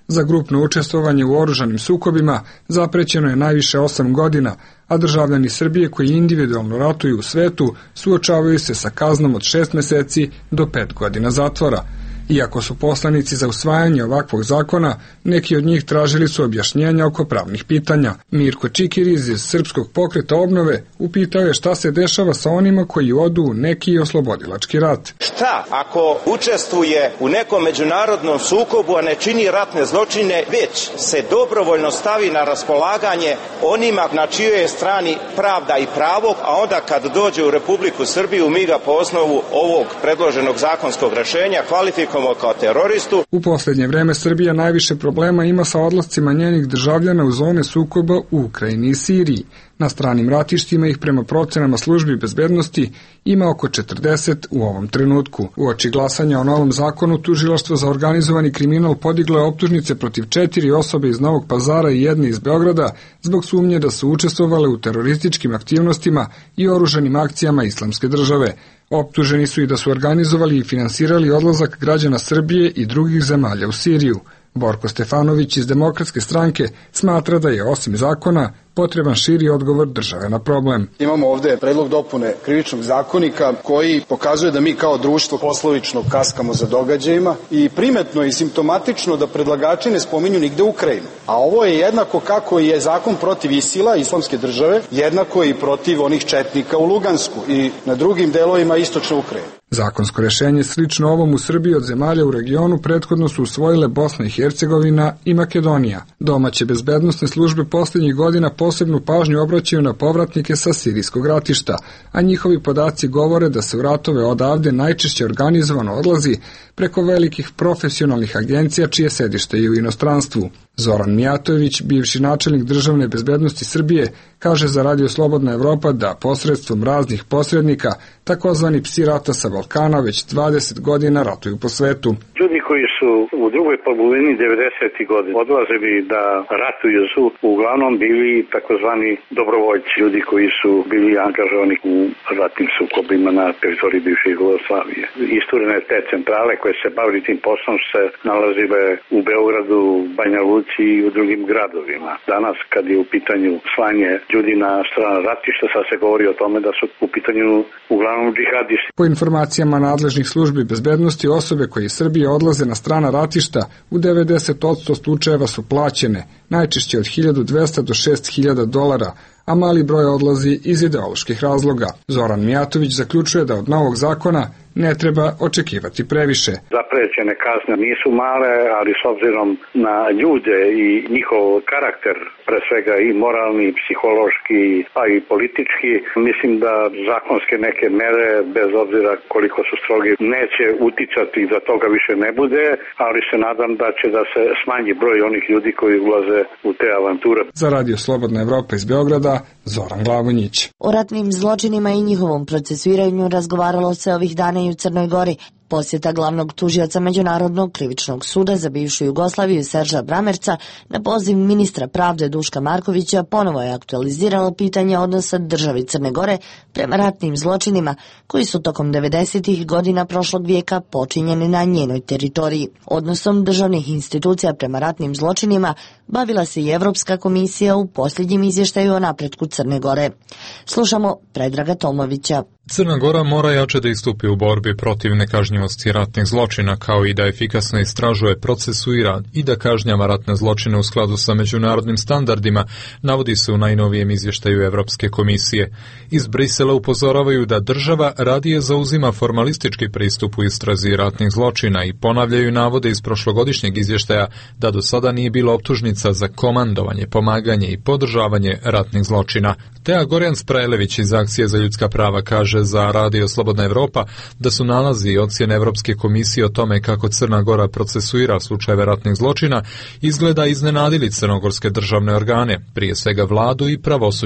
[SPEAKER 10] Za grupno učestvovanje u oružanim sukobima zaprećeno je najviše 8 godina, a državljani Srbije koji individualno ratuju u svetu suočavaju se sa kaznom od 6 meseci do 5 godina zatvora. Iako su poslanici za usvajanje ovakvog zakona, neki od njih tražili su objašnjenja oko pravnih pitanja. Mirko Čikiriz iz Srpskog pokreta obnove upitao je šta se dešava sa onima koji odu u neki oslobodilački rat.
[SPEAKER 11] Šta ako učestvuje u nekom međunarodnom sukobu, a ne čini ratne zločine, već se dobrovoljno stavi na raspolaganje onima na čijoj je strani pravda i pravo, a onda kad dođe u Republiku Srbiju mi ga po osnovu ovog predloženog zakonskog rešenja kvalifikujemo kao teroristu.
[SPEAKER 10] U posljednje vreme Srbija najviše problema ima sa odlascima njenih državljana u zone sukoba u Ukrajini i Siriji. Na stranim ratištima ih prema procenama službi bezbednosti ima oko 40 u ovom trenutku. Uoči glasanja o novom zakonu, Tužilaštvo za organizovani kriminal podiglo je optužnice protiv 4 osobe iz Novog Pazara i jedne iz Beograda zbog sumnje da su učestvovale u terorističkim aktivnostima i oružanim akcijama Islamske države. Optuženi su i da su organizovali i finansirali odlazak građana Srbije i drugih zemalja u Siriju. Borko Stefanović iz Demokratske stranke smatra da je osim zakona potreban širi odgovor države na problem.
[SPEAKER 12] Imamo ovde predlog dopune Krivičnog zakonika koji pokazuje da mi kao društvo poslovično kaskamo za događajima i primetno i simptomatično da predlagači ne spominju nigde Ukrajinu. A ovo je jednako kako je zakon protiv ISIL-a, Islamske države, jednako i protiv onih četnika u Lugansku i na drugim delovima istočne Ukrajine.
[SPEAKER 10] Zakonsko rešenje slično ovom u Srbiji od zemalja u regionu prethodno su usvojile Bosna i Hercegovina i Makedonija. Domaće bezbednosne službe posljednjih godina posebnu pažnju obraćaju na povratnike sa sirijskog ratišta, a njihovi podaci govore da se u ratove odavde najčešće organizovano odlazi preko velikih profesionalnih agencija čije sedište je u inostranstvu. Zoran Mijatović, bivši načelnik državne bezbednosti Srbije, kaže za Radio Slobodna Evropa da posredstvom raznih posrednika, takozvani psi rata sa Balkana, već 20 godina ratuju po svetu.
[SPEAKER 4] Ljudi koji su u drugoj polovini 90. godina odlazili da ratuju su uglavnom bili takozvani dobrovoljci, ljudi koji su bili angažovani u ratnim sukobima na teritoriji bivše Jugoslavije. Isturene te centrale koje se bavili tim poslom se nalazile u Beogradu, Banja Luci i u drugim gradovima. Danas kad je u pitanju slanje ljudi na strana ratišta, sad se govori o tome da su u pitanju uglavnom džihadisti.
[SPEAKER 10] Po informacijama nadležnih službi bezbednosti, osobe koje iz Srbije odlaze na strana ratišta u 90% slučajeva su plaćene, najčešće od 1200 do 6000 dolara, a mali broj odlazi iz ideoloških razloga. Zoran Mijatović zaključuje da od novog zakona ne treba očekivati previše.
[SPEAKER 4] Zaprećene kazne nisu male, ali s obzirom na ljude i njihov karakter, pre svega i moralni, i psihološki, pa i politički, mislim da zakonske neke mere, bez obzira koliko su strogi, neće uticati da toga više ne bude, ali se nadam da će da se smanji broj onih ljudi koji ulaze u te avanture.
[SPEAKER 10] Za Radio Slobodna Evropa iz Beograda, Zoran Glavonjić.
[SPEAKER 18] O ratnim zločinima i njihovom procesuiranju razgovaralo se ovih dana i u Crnoj Gori. Posjeta glavnog tužioca Međunarodnog krivičnog suda za bivšu Jugoslaviju Serža Bramerca na poziv ministra pravde Duška Markovića ponovo je aktualiziralo pitanje odnosa državi Crne Gore prema ratnim zločinima koji su tokom 90. godina prošlog vijeka počinjeni na njenoj teritoriji. Odnosom državnih institucija prema ratnim zločinima bavila se i Evropska komisija u posljednjem izvještaju o napretku Crne Gore. Slušamo Predraga Tomovića.
[SPEAKER 13] Crna Gora mora jače da istupi u borbi protiv nekažnjivosti ratnih zločina, kao i da efikasno istražuje, procesuira i da kažnjava ratne zločine u skladu sa međunarodnim standardima, navodi se u najnovijem izvještaju Evropske komisije. Iz Brisela upozoravaju da država radije zauzima formalistički pristup u istrazi ratnih zločina i ponavljaju navode iz prošlogodišnjeg izvještaja da do sada nije bilo optužnica za komandovanje, pomaganje i podržavanje ratnih zločina. Tea Gorjan Sprajlević iz Akcije za ljudska prava kaže za Radio Slobodna Evropa da su nalazi i ocjene Evropske komisije o tome kako Crna Gora procesuira slučajeve ratnih zločina izgleda iznenadili crnogorske državne organe, prije svega vladu i pravosuđe.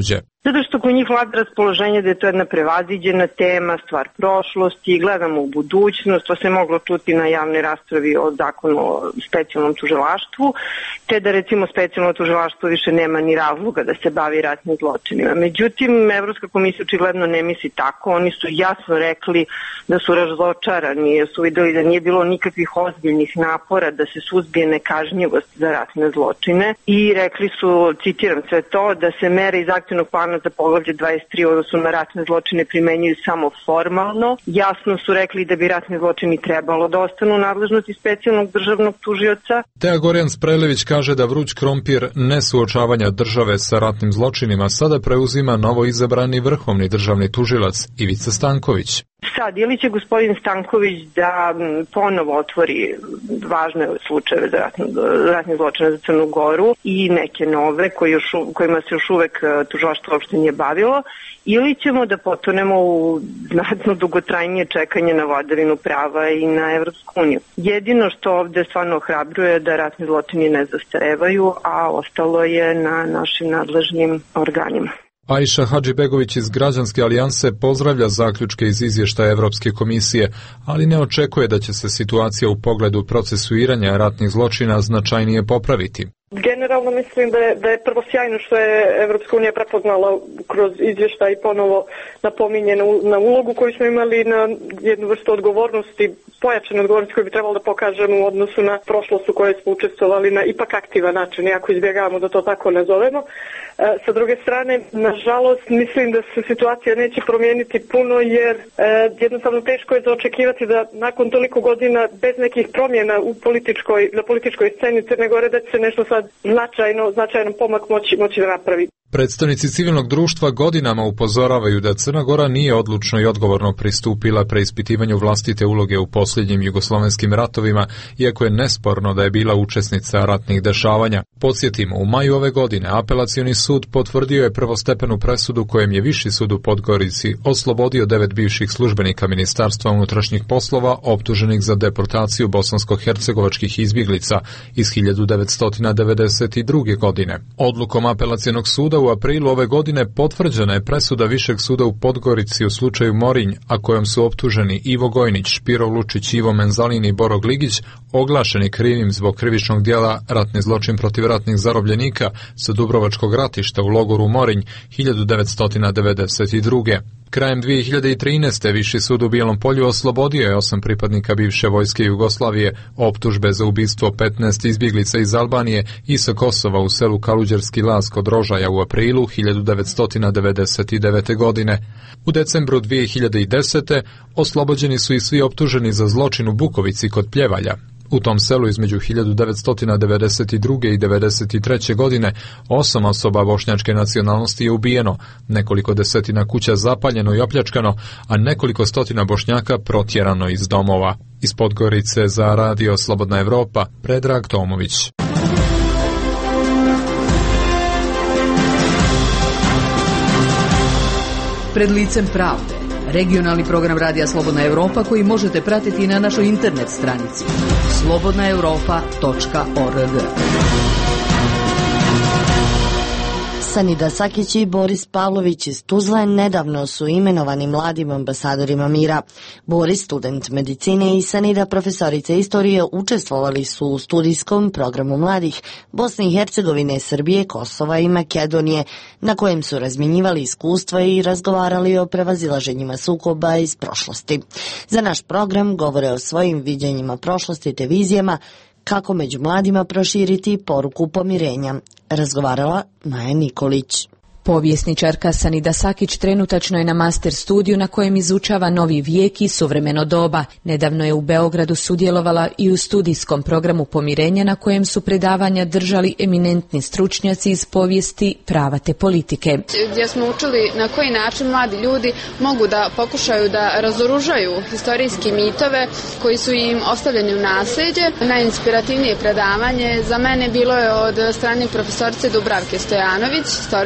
[SPEAKER 1] Zato što kod njih vlada raspoloženje da je to jedna prevaziđena tema, stvar prošlosti, gledamo u budućnost, to se moglo čuti na javnoj raspravi o zakonu o specijalnom tužilaštvu, te da recimo specijalno tužilaštvo više nema ni razloga da se bavi ratnim zločinima. Međutim, Evropska komisija očigledno ne misli tako, oni su jasno rekli da su razočarani, jer su videli da nije bilo nikakvih ozbiljnih napora da se suzbije nekažnjivost za ratne zločine i rekli su, citiram sve to, da se mere iz aktivnog plana za poglavlje 23 odnosno na ratne zločine primenjuju samo formalno. Jasno su rekli da bi ratni zločini trebalo da ostanu u nadležnosti specijalnog državnog tužioca.
[SPEAKER 13] Teja Gorjan Sprelević kaže da vruć krompir nesuočavanja države sa ratnim zločinima sada preuzima novo izabrani vrhovni državni tužilac Ivica Stanković.
[SPEAKER 1] Sad, ili će gospodin Stanković da ponovo otvori važne slučajeve za ratne zločine za Crnu Goru i neke nove kojima se još uvek tužilaštvo uopšte nije bavilo, ili ćemo da potonemo u znatno dugotrajnije čekanje na vladavinu prava i na Evropsku uniju. Jedino što ovde stvarno ohrabruje je da ratni zločini ne zastarevaju, a ostalo je na našim nadležnim organima.
[SPEAKER 13] Ajša Hadžibegović iz Građanske alijanse pozdravlja zaključke iz izvještaja Evropske komisije, ali ne očekuje da će se situacija u pogledu procesuiranja ratnih zločina značajnije popraviti.
[SPEAKER 14] Generalno mislim da je prvo sjajno što je Evropska unija prepoznala kroz izvještaj i ponovo napominje na ulogu koju smo imali, na jednu vrstu odgovornosti, pojačane odgovornosti koju bi trebalo da pokažemo u odnosu na prošlost u kojoj smo učestvovali na ipak aktivan način, iako izbjegavamo da to tako nazovemo. Sa druge strane, nažalost, mislim da se situacija neće promijeniti puno, jer jednostavno teško je za očekivati da nakon toliko godina bez nekih promjena na političkoj sceni Crne Gore da će se nešto sad značajan pomak moći da napravi.
[SPEAKER 13] Predstavnici civilnog društva godinama upozoravaju da Crna Gora nije odlučno i odgovorno pristupila preispitivanju vlastite uloge u posljednjim jugoslovenskim ratovima, iako je nesporno da je bila učesnica ratnih dešavanja. Podsjetimo, u maju ove godine Apelacioni sud potvrdio je prvostepenu presudu kojem je Viši sud u Podgorici oslobodio 9 bivših službenika Ministarstva unutrašnjih poslova optuženih za deportaciju bosansko-hercegovačkih izbjeglica iz 1992. godine. Odlukom Apelacionog suda u aprilu ove godine potvrđena je presuda Višeg suda u Podgorici u slučaju Morinj, a kojom su optuženi Ivo Gojnić, Špiro Lučić, Ivo Menzalin i Boro Gligić, oglašeni krivim zbog krivičnog djela ratni zločin protiv ratnih zarobljenika sa Dubrovačkog ratišta u logoru Morinj 1992. Krajem 2013. Viši sud u Bijelom Polju oslobodio je 8 pripadnika bivše vojske Jugoslavije optužbe za ubistvo 15 izbjeglica iz Albanije i sa Kosova u selu Kaluđerski Laz kod Rožaja u aprilu 1999. godine. U decembru 2010. oslobođeni su i svi optuženi za zločin u Bukovici kod Pljevalja. U tom selu između 1992. i 1993. godine 8 osoba bošnjačke nacionalnosti je ubijeno, nekoliko desetina kuća zapaljeno i opljačkano, a nekoliko stotina Bošnjaka protjerano iz domova. Iz Podgorice za Radio Slobodna Evropa, Predrag Tomović.
[SPEAKER 15] Pred licem pravde. Regionalni program Radija Slobodna Evropa koji možete pratiti na našoj internet stranici slobodnaevropa.org.
[SPEAKER 18] Sanida Sakić i Boris Pavlović iz Tuzle nedavno su imenovani mladim ambasadorima mira. Boris, student medicine, i Sanida, profesorica istorije, učestvovali su u studijskom programu mladih Bosne i Hercegovine, Srbije, Kosova i Makedonije, na kojem su razmjenjivali iskustva i razgovarali o prevazilaženjima sukoba iz prošlosti. Za naš program govore o svojim viđenjima prošlosti te vizijama kako među mladima proširiti poruku pomirenja. Razgovarala Maja Nikolić.
[SPEAKER 16] Povjesničarka Sanida Sakić trenutačno je na master studiju na kojem izučava novi vijek i suvremeno doba. Nedavno je u Beogradu sudjelovala i u studijskom programu pomirenja na kojem su predavanja držali eminentni stručnjaci iz povijesti, prava te politike.
[SPEAKER 17] Gdje smo učili na koji način mladi ljudi mogu da pokušaju da razoružaju historijski mitove koji su im ostavljeni u nasljeđe. Najinspirativnije predavanje za mene bilo je od strane profesorice Dubravke Stojanović, historičarke,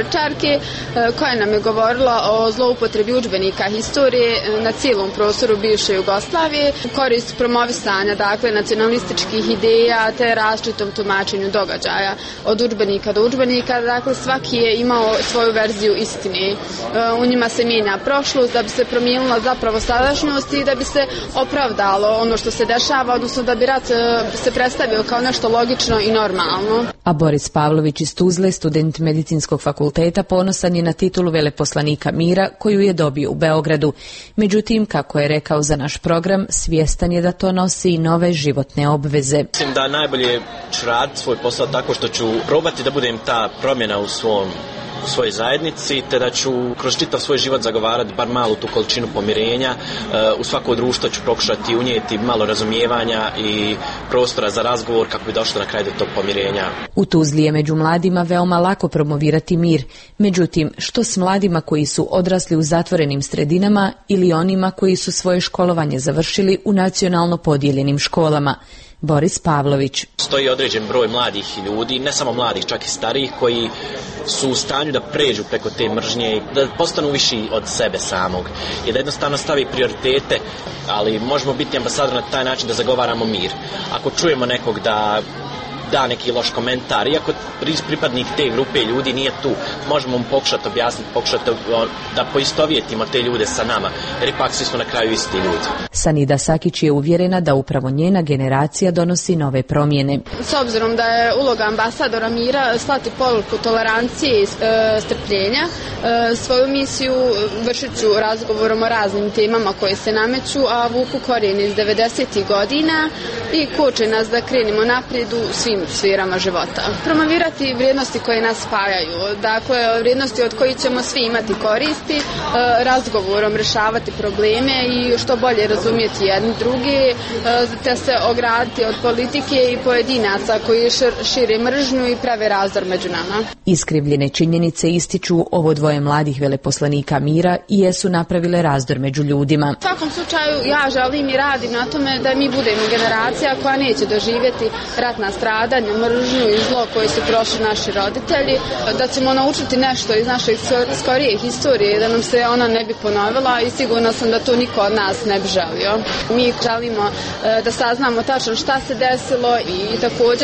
[SPEAKER 17] politike koja nam je govorila o zloupotrebi udžbenika historije na cijelom prostoru bivše Jugoslavije u korist promovisanja nacionalističkih ideja te različitom tumačenju događaja od udžbenika do udžbenika. Dakle, svaki je imao svoju verziju istine. U njima se mijenja prošlost da bi se promijenila zapravo sadašnjost i da bi se opravdalo ono što se dešava, odnosno da bi rat se predstavio kao nešto logično i normalno.
[SPEAKER 16] A Boris Pavlović iz Tuzle, student Medicinskog fakulteta, ponosan je na titulu veleposlanika mira koju je dobio u Beogradu. Međutim, kako je rekao za naš program, svjestan je da to nosi i nove životne obveze.
[SPEAKER 6] Mislim da najbolje ću raditi svoj posao tako što ću probati da budem ta promjena u svojoj zajednici, te da ću kroz čitav svoj život zagovarati bar malu tu količinu pomirenja. U svako društvo ću pokušati unijeti malo razumijevanja i prostora za razgovor kako bi došlo na kraj do tog pomirenja.
[SPEAKER 16] U Tuzli je među mladima veoma lako promovirati mir. Međutim, što s mladima koji su odrasli u zatvorenim sredinama ili onima koji su svoje školovanje završili u nacionalno podijeljenim školama? Boris Pavlović.
[SPEAKER 6] Stoji određen broj mladih ljudi, ne samo mladih, čak i starijih, koji su u stanju da pređu preko te mržnje i da postanu viši od sebe samog i da jednostavno stavi prioritete, ali možemo biti ambasador na taj način da zagovaramo mir. Ako čujemo nekog da neki loš komentar, iako pripadnik te grupe ljudi nije tu, možemo mu pokušati objasniti, pokušati da poistovjetimo te ljude sa nama, jer ipak svi smo na kraju isti ljudi.
[SPEAKER 16] Sanida Sakić je uvjerena da upravo njena generacija donosi nove promjene.
[SPEAKER 17] S obzirom da je uloga ambasadora mira slati poruku tolerancije i strpljenja, svoju misiju vršit ću razgovorom o raznim temama koje se nameću, a vuku korijene iz 90. godina i koče nas da krenemo naprijed u svim sferama života. Promovirati vrijednosti koje nas spajaju, dakle vrijednosti od kojih ćemo svi imati koristi, razgovorom rješavati probleme i što bolje razumjeti jedni drugi, te se ograditi od politike i pojedinaca koji šire mržnju i prave razdor među nama.
[SPEAKER 16] Iskrivljene činjenice ističu ovo dvoje mladih veleposlanika mira i jesu napravile razdor među ljudima.
[SPEAKER 17] U svakom slučaju ja želim i radim na tome da mi budemo generacija koja neće doživjeti ratna stradanja, mržnju i zlo koje su prošli naši roditelji, da ćemo naučiti nešto iz naše skorije historije, da nam se ona ne bi ponovila i sigurna sam da to niko od nas ne bi želio. Mi želimo da saznamo tačno šta se desilo i također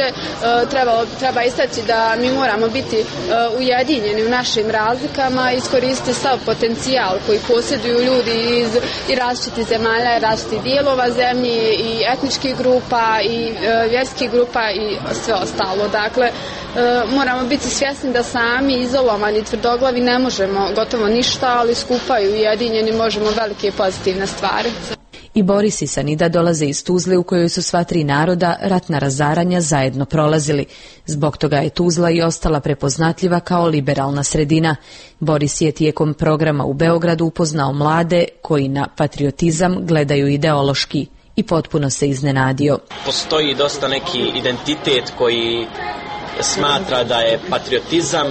[SPEAKER 17] treba istaći da mi moramo biti ujedinjeni u našim razlikama i iskoristiti sav potencijal koji posjeduju ljudi iz različitih zemalja, različitih dijelova zemlje i etničkih grupa i vjerskih grupa i sve ostalo. Dakle, moramo biti svjesni da sami izolovani tvrdoglavi ne možemo gotovo ništa, ali skupa i ujedinjeni možemo velike pozitivne stvari.
[SPEAKER 16] I Boris i Sanida dolaze iz Tuzle u kojoj su sva tri naroda ratna razaranja zajedno prolazili. Zbog toga je Tuzla i ostala prepoznatljiva kao liberalna sredina. Boris je tijekom programa u Beogradu upoznao mlade koji na patriotizam gledaju ideološki i potpuno se iznenadio.
[SPEAKER 6] Postoji dosta neki identitet koji smatra da je patriotizam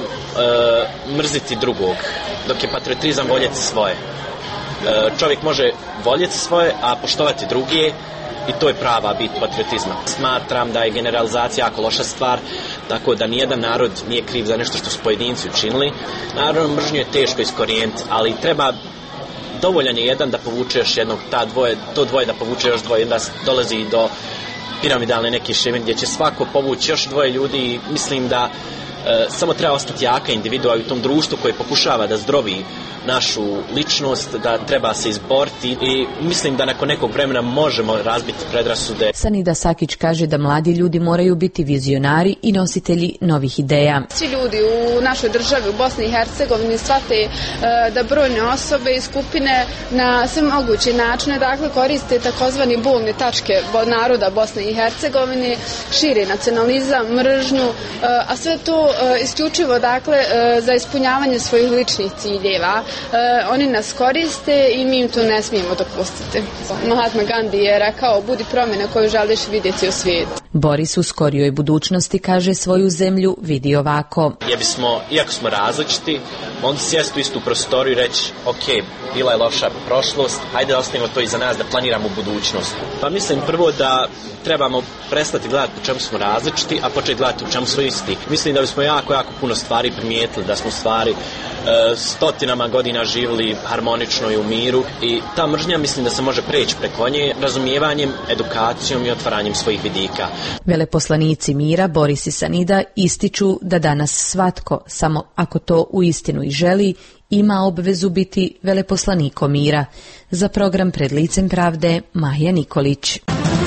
[SPEAKER 6] mrziti drugog, dok je patriotizam voljeti svoje. Čovjek može voljeti svoje, a poštovati druge, i to je prava bit patriotizma. Smatram da je generalizacija jako loša stvar, tako da nijedan narod nije kriv za nešto što su pojedinci učinili. Naravno, mržnju je teško iskorijeniti, ali treba dovoljan je jedan da povuče još jednog, to dvoje da povuče još dvoje, da dolazi do piramidalne neke šeme gdje će svako povući još dvoje ljudi i mislim da samo treba ostati jaka individua u tom društvu koje pokušava da zdrovi našu ličnost, da treba se izboriti i mislim da nakon nekog vremena možemo razbiti predrasude.
[SPEAKER 16] Sanida Sakić kaže da mladi ljudi moraju biti vizionari i nositelji novih ideja.
[SPEAKER 17] Svi ljudi u našoj državi, u Bosni i Hercegovini, shvate da brojne osobe i skupine na sve moguće načine koriste takozvani bolne tačke naroda Bosne i Hercegovine, šire nacionalizam, mržnju, a sve to isključivo za ispunjavanje svojih ličnih ciljeva. Oni nas koriste i mi im to ne smijemo dopustiti. Mahatma Gandhi je rekao: budi promjena koju želiš vidjeti u svijetu.
[SPEAKER 16] Boris u skorijoj budućnosti, kaže, svoju zemlju vidi ovako.
[SPEAKER 6] Iako smo različiti, onda sjesti u istu prostoriju i reći, ok, bila je loša prošlost, hajde da ostavimo to iza nas, da planiramo budućnost. Pa mislim prvo da trebamo prestati gledati u čemu smo različiti, a početi gledati u čemu smo isti. Mislim da bismo jako puno stvari primijetili, da smo stvari stotinama godina živjeli harmonično i u miru i ta mržnja mislim da se može preći preko nje razumijevanjem, edukacijom i otvaranjem svojih vidika.
[SPEAKER 16] Veleposlanici mira Boris i Sanida ističu da danas svatko, samo ako to uistinu i želi, ima obvezu biti veleposlanikom mira. Za program Pred licem pravde, Maja Nikolić.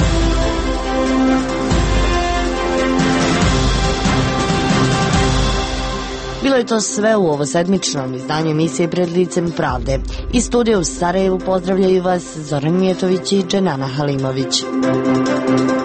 [SPEAKER 18] Bilo je to sve u ovosedmičnom izdanju emisije Pred licem pravde. Iz studija u Sarajevu pozdravljaju vas Zoran Mijetović i Dženana Halimović.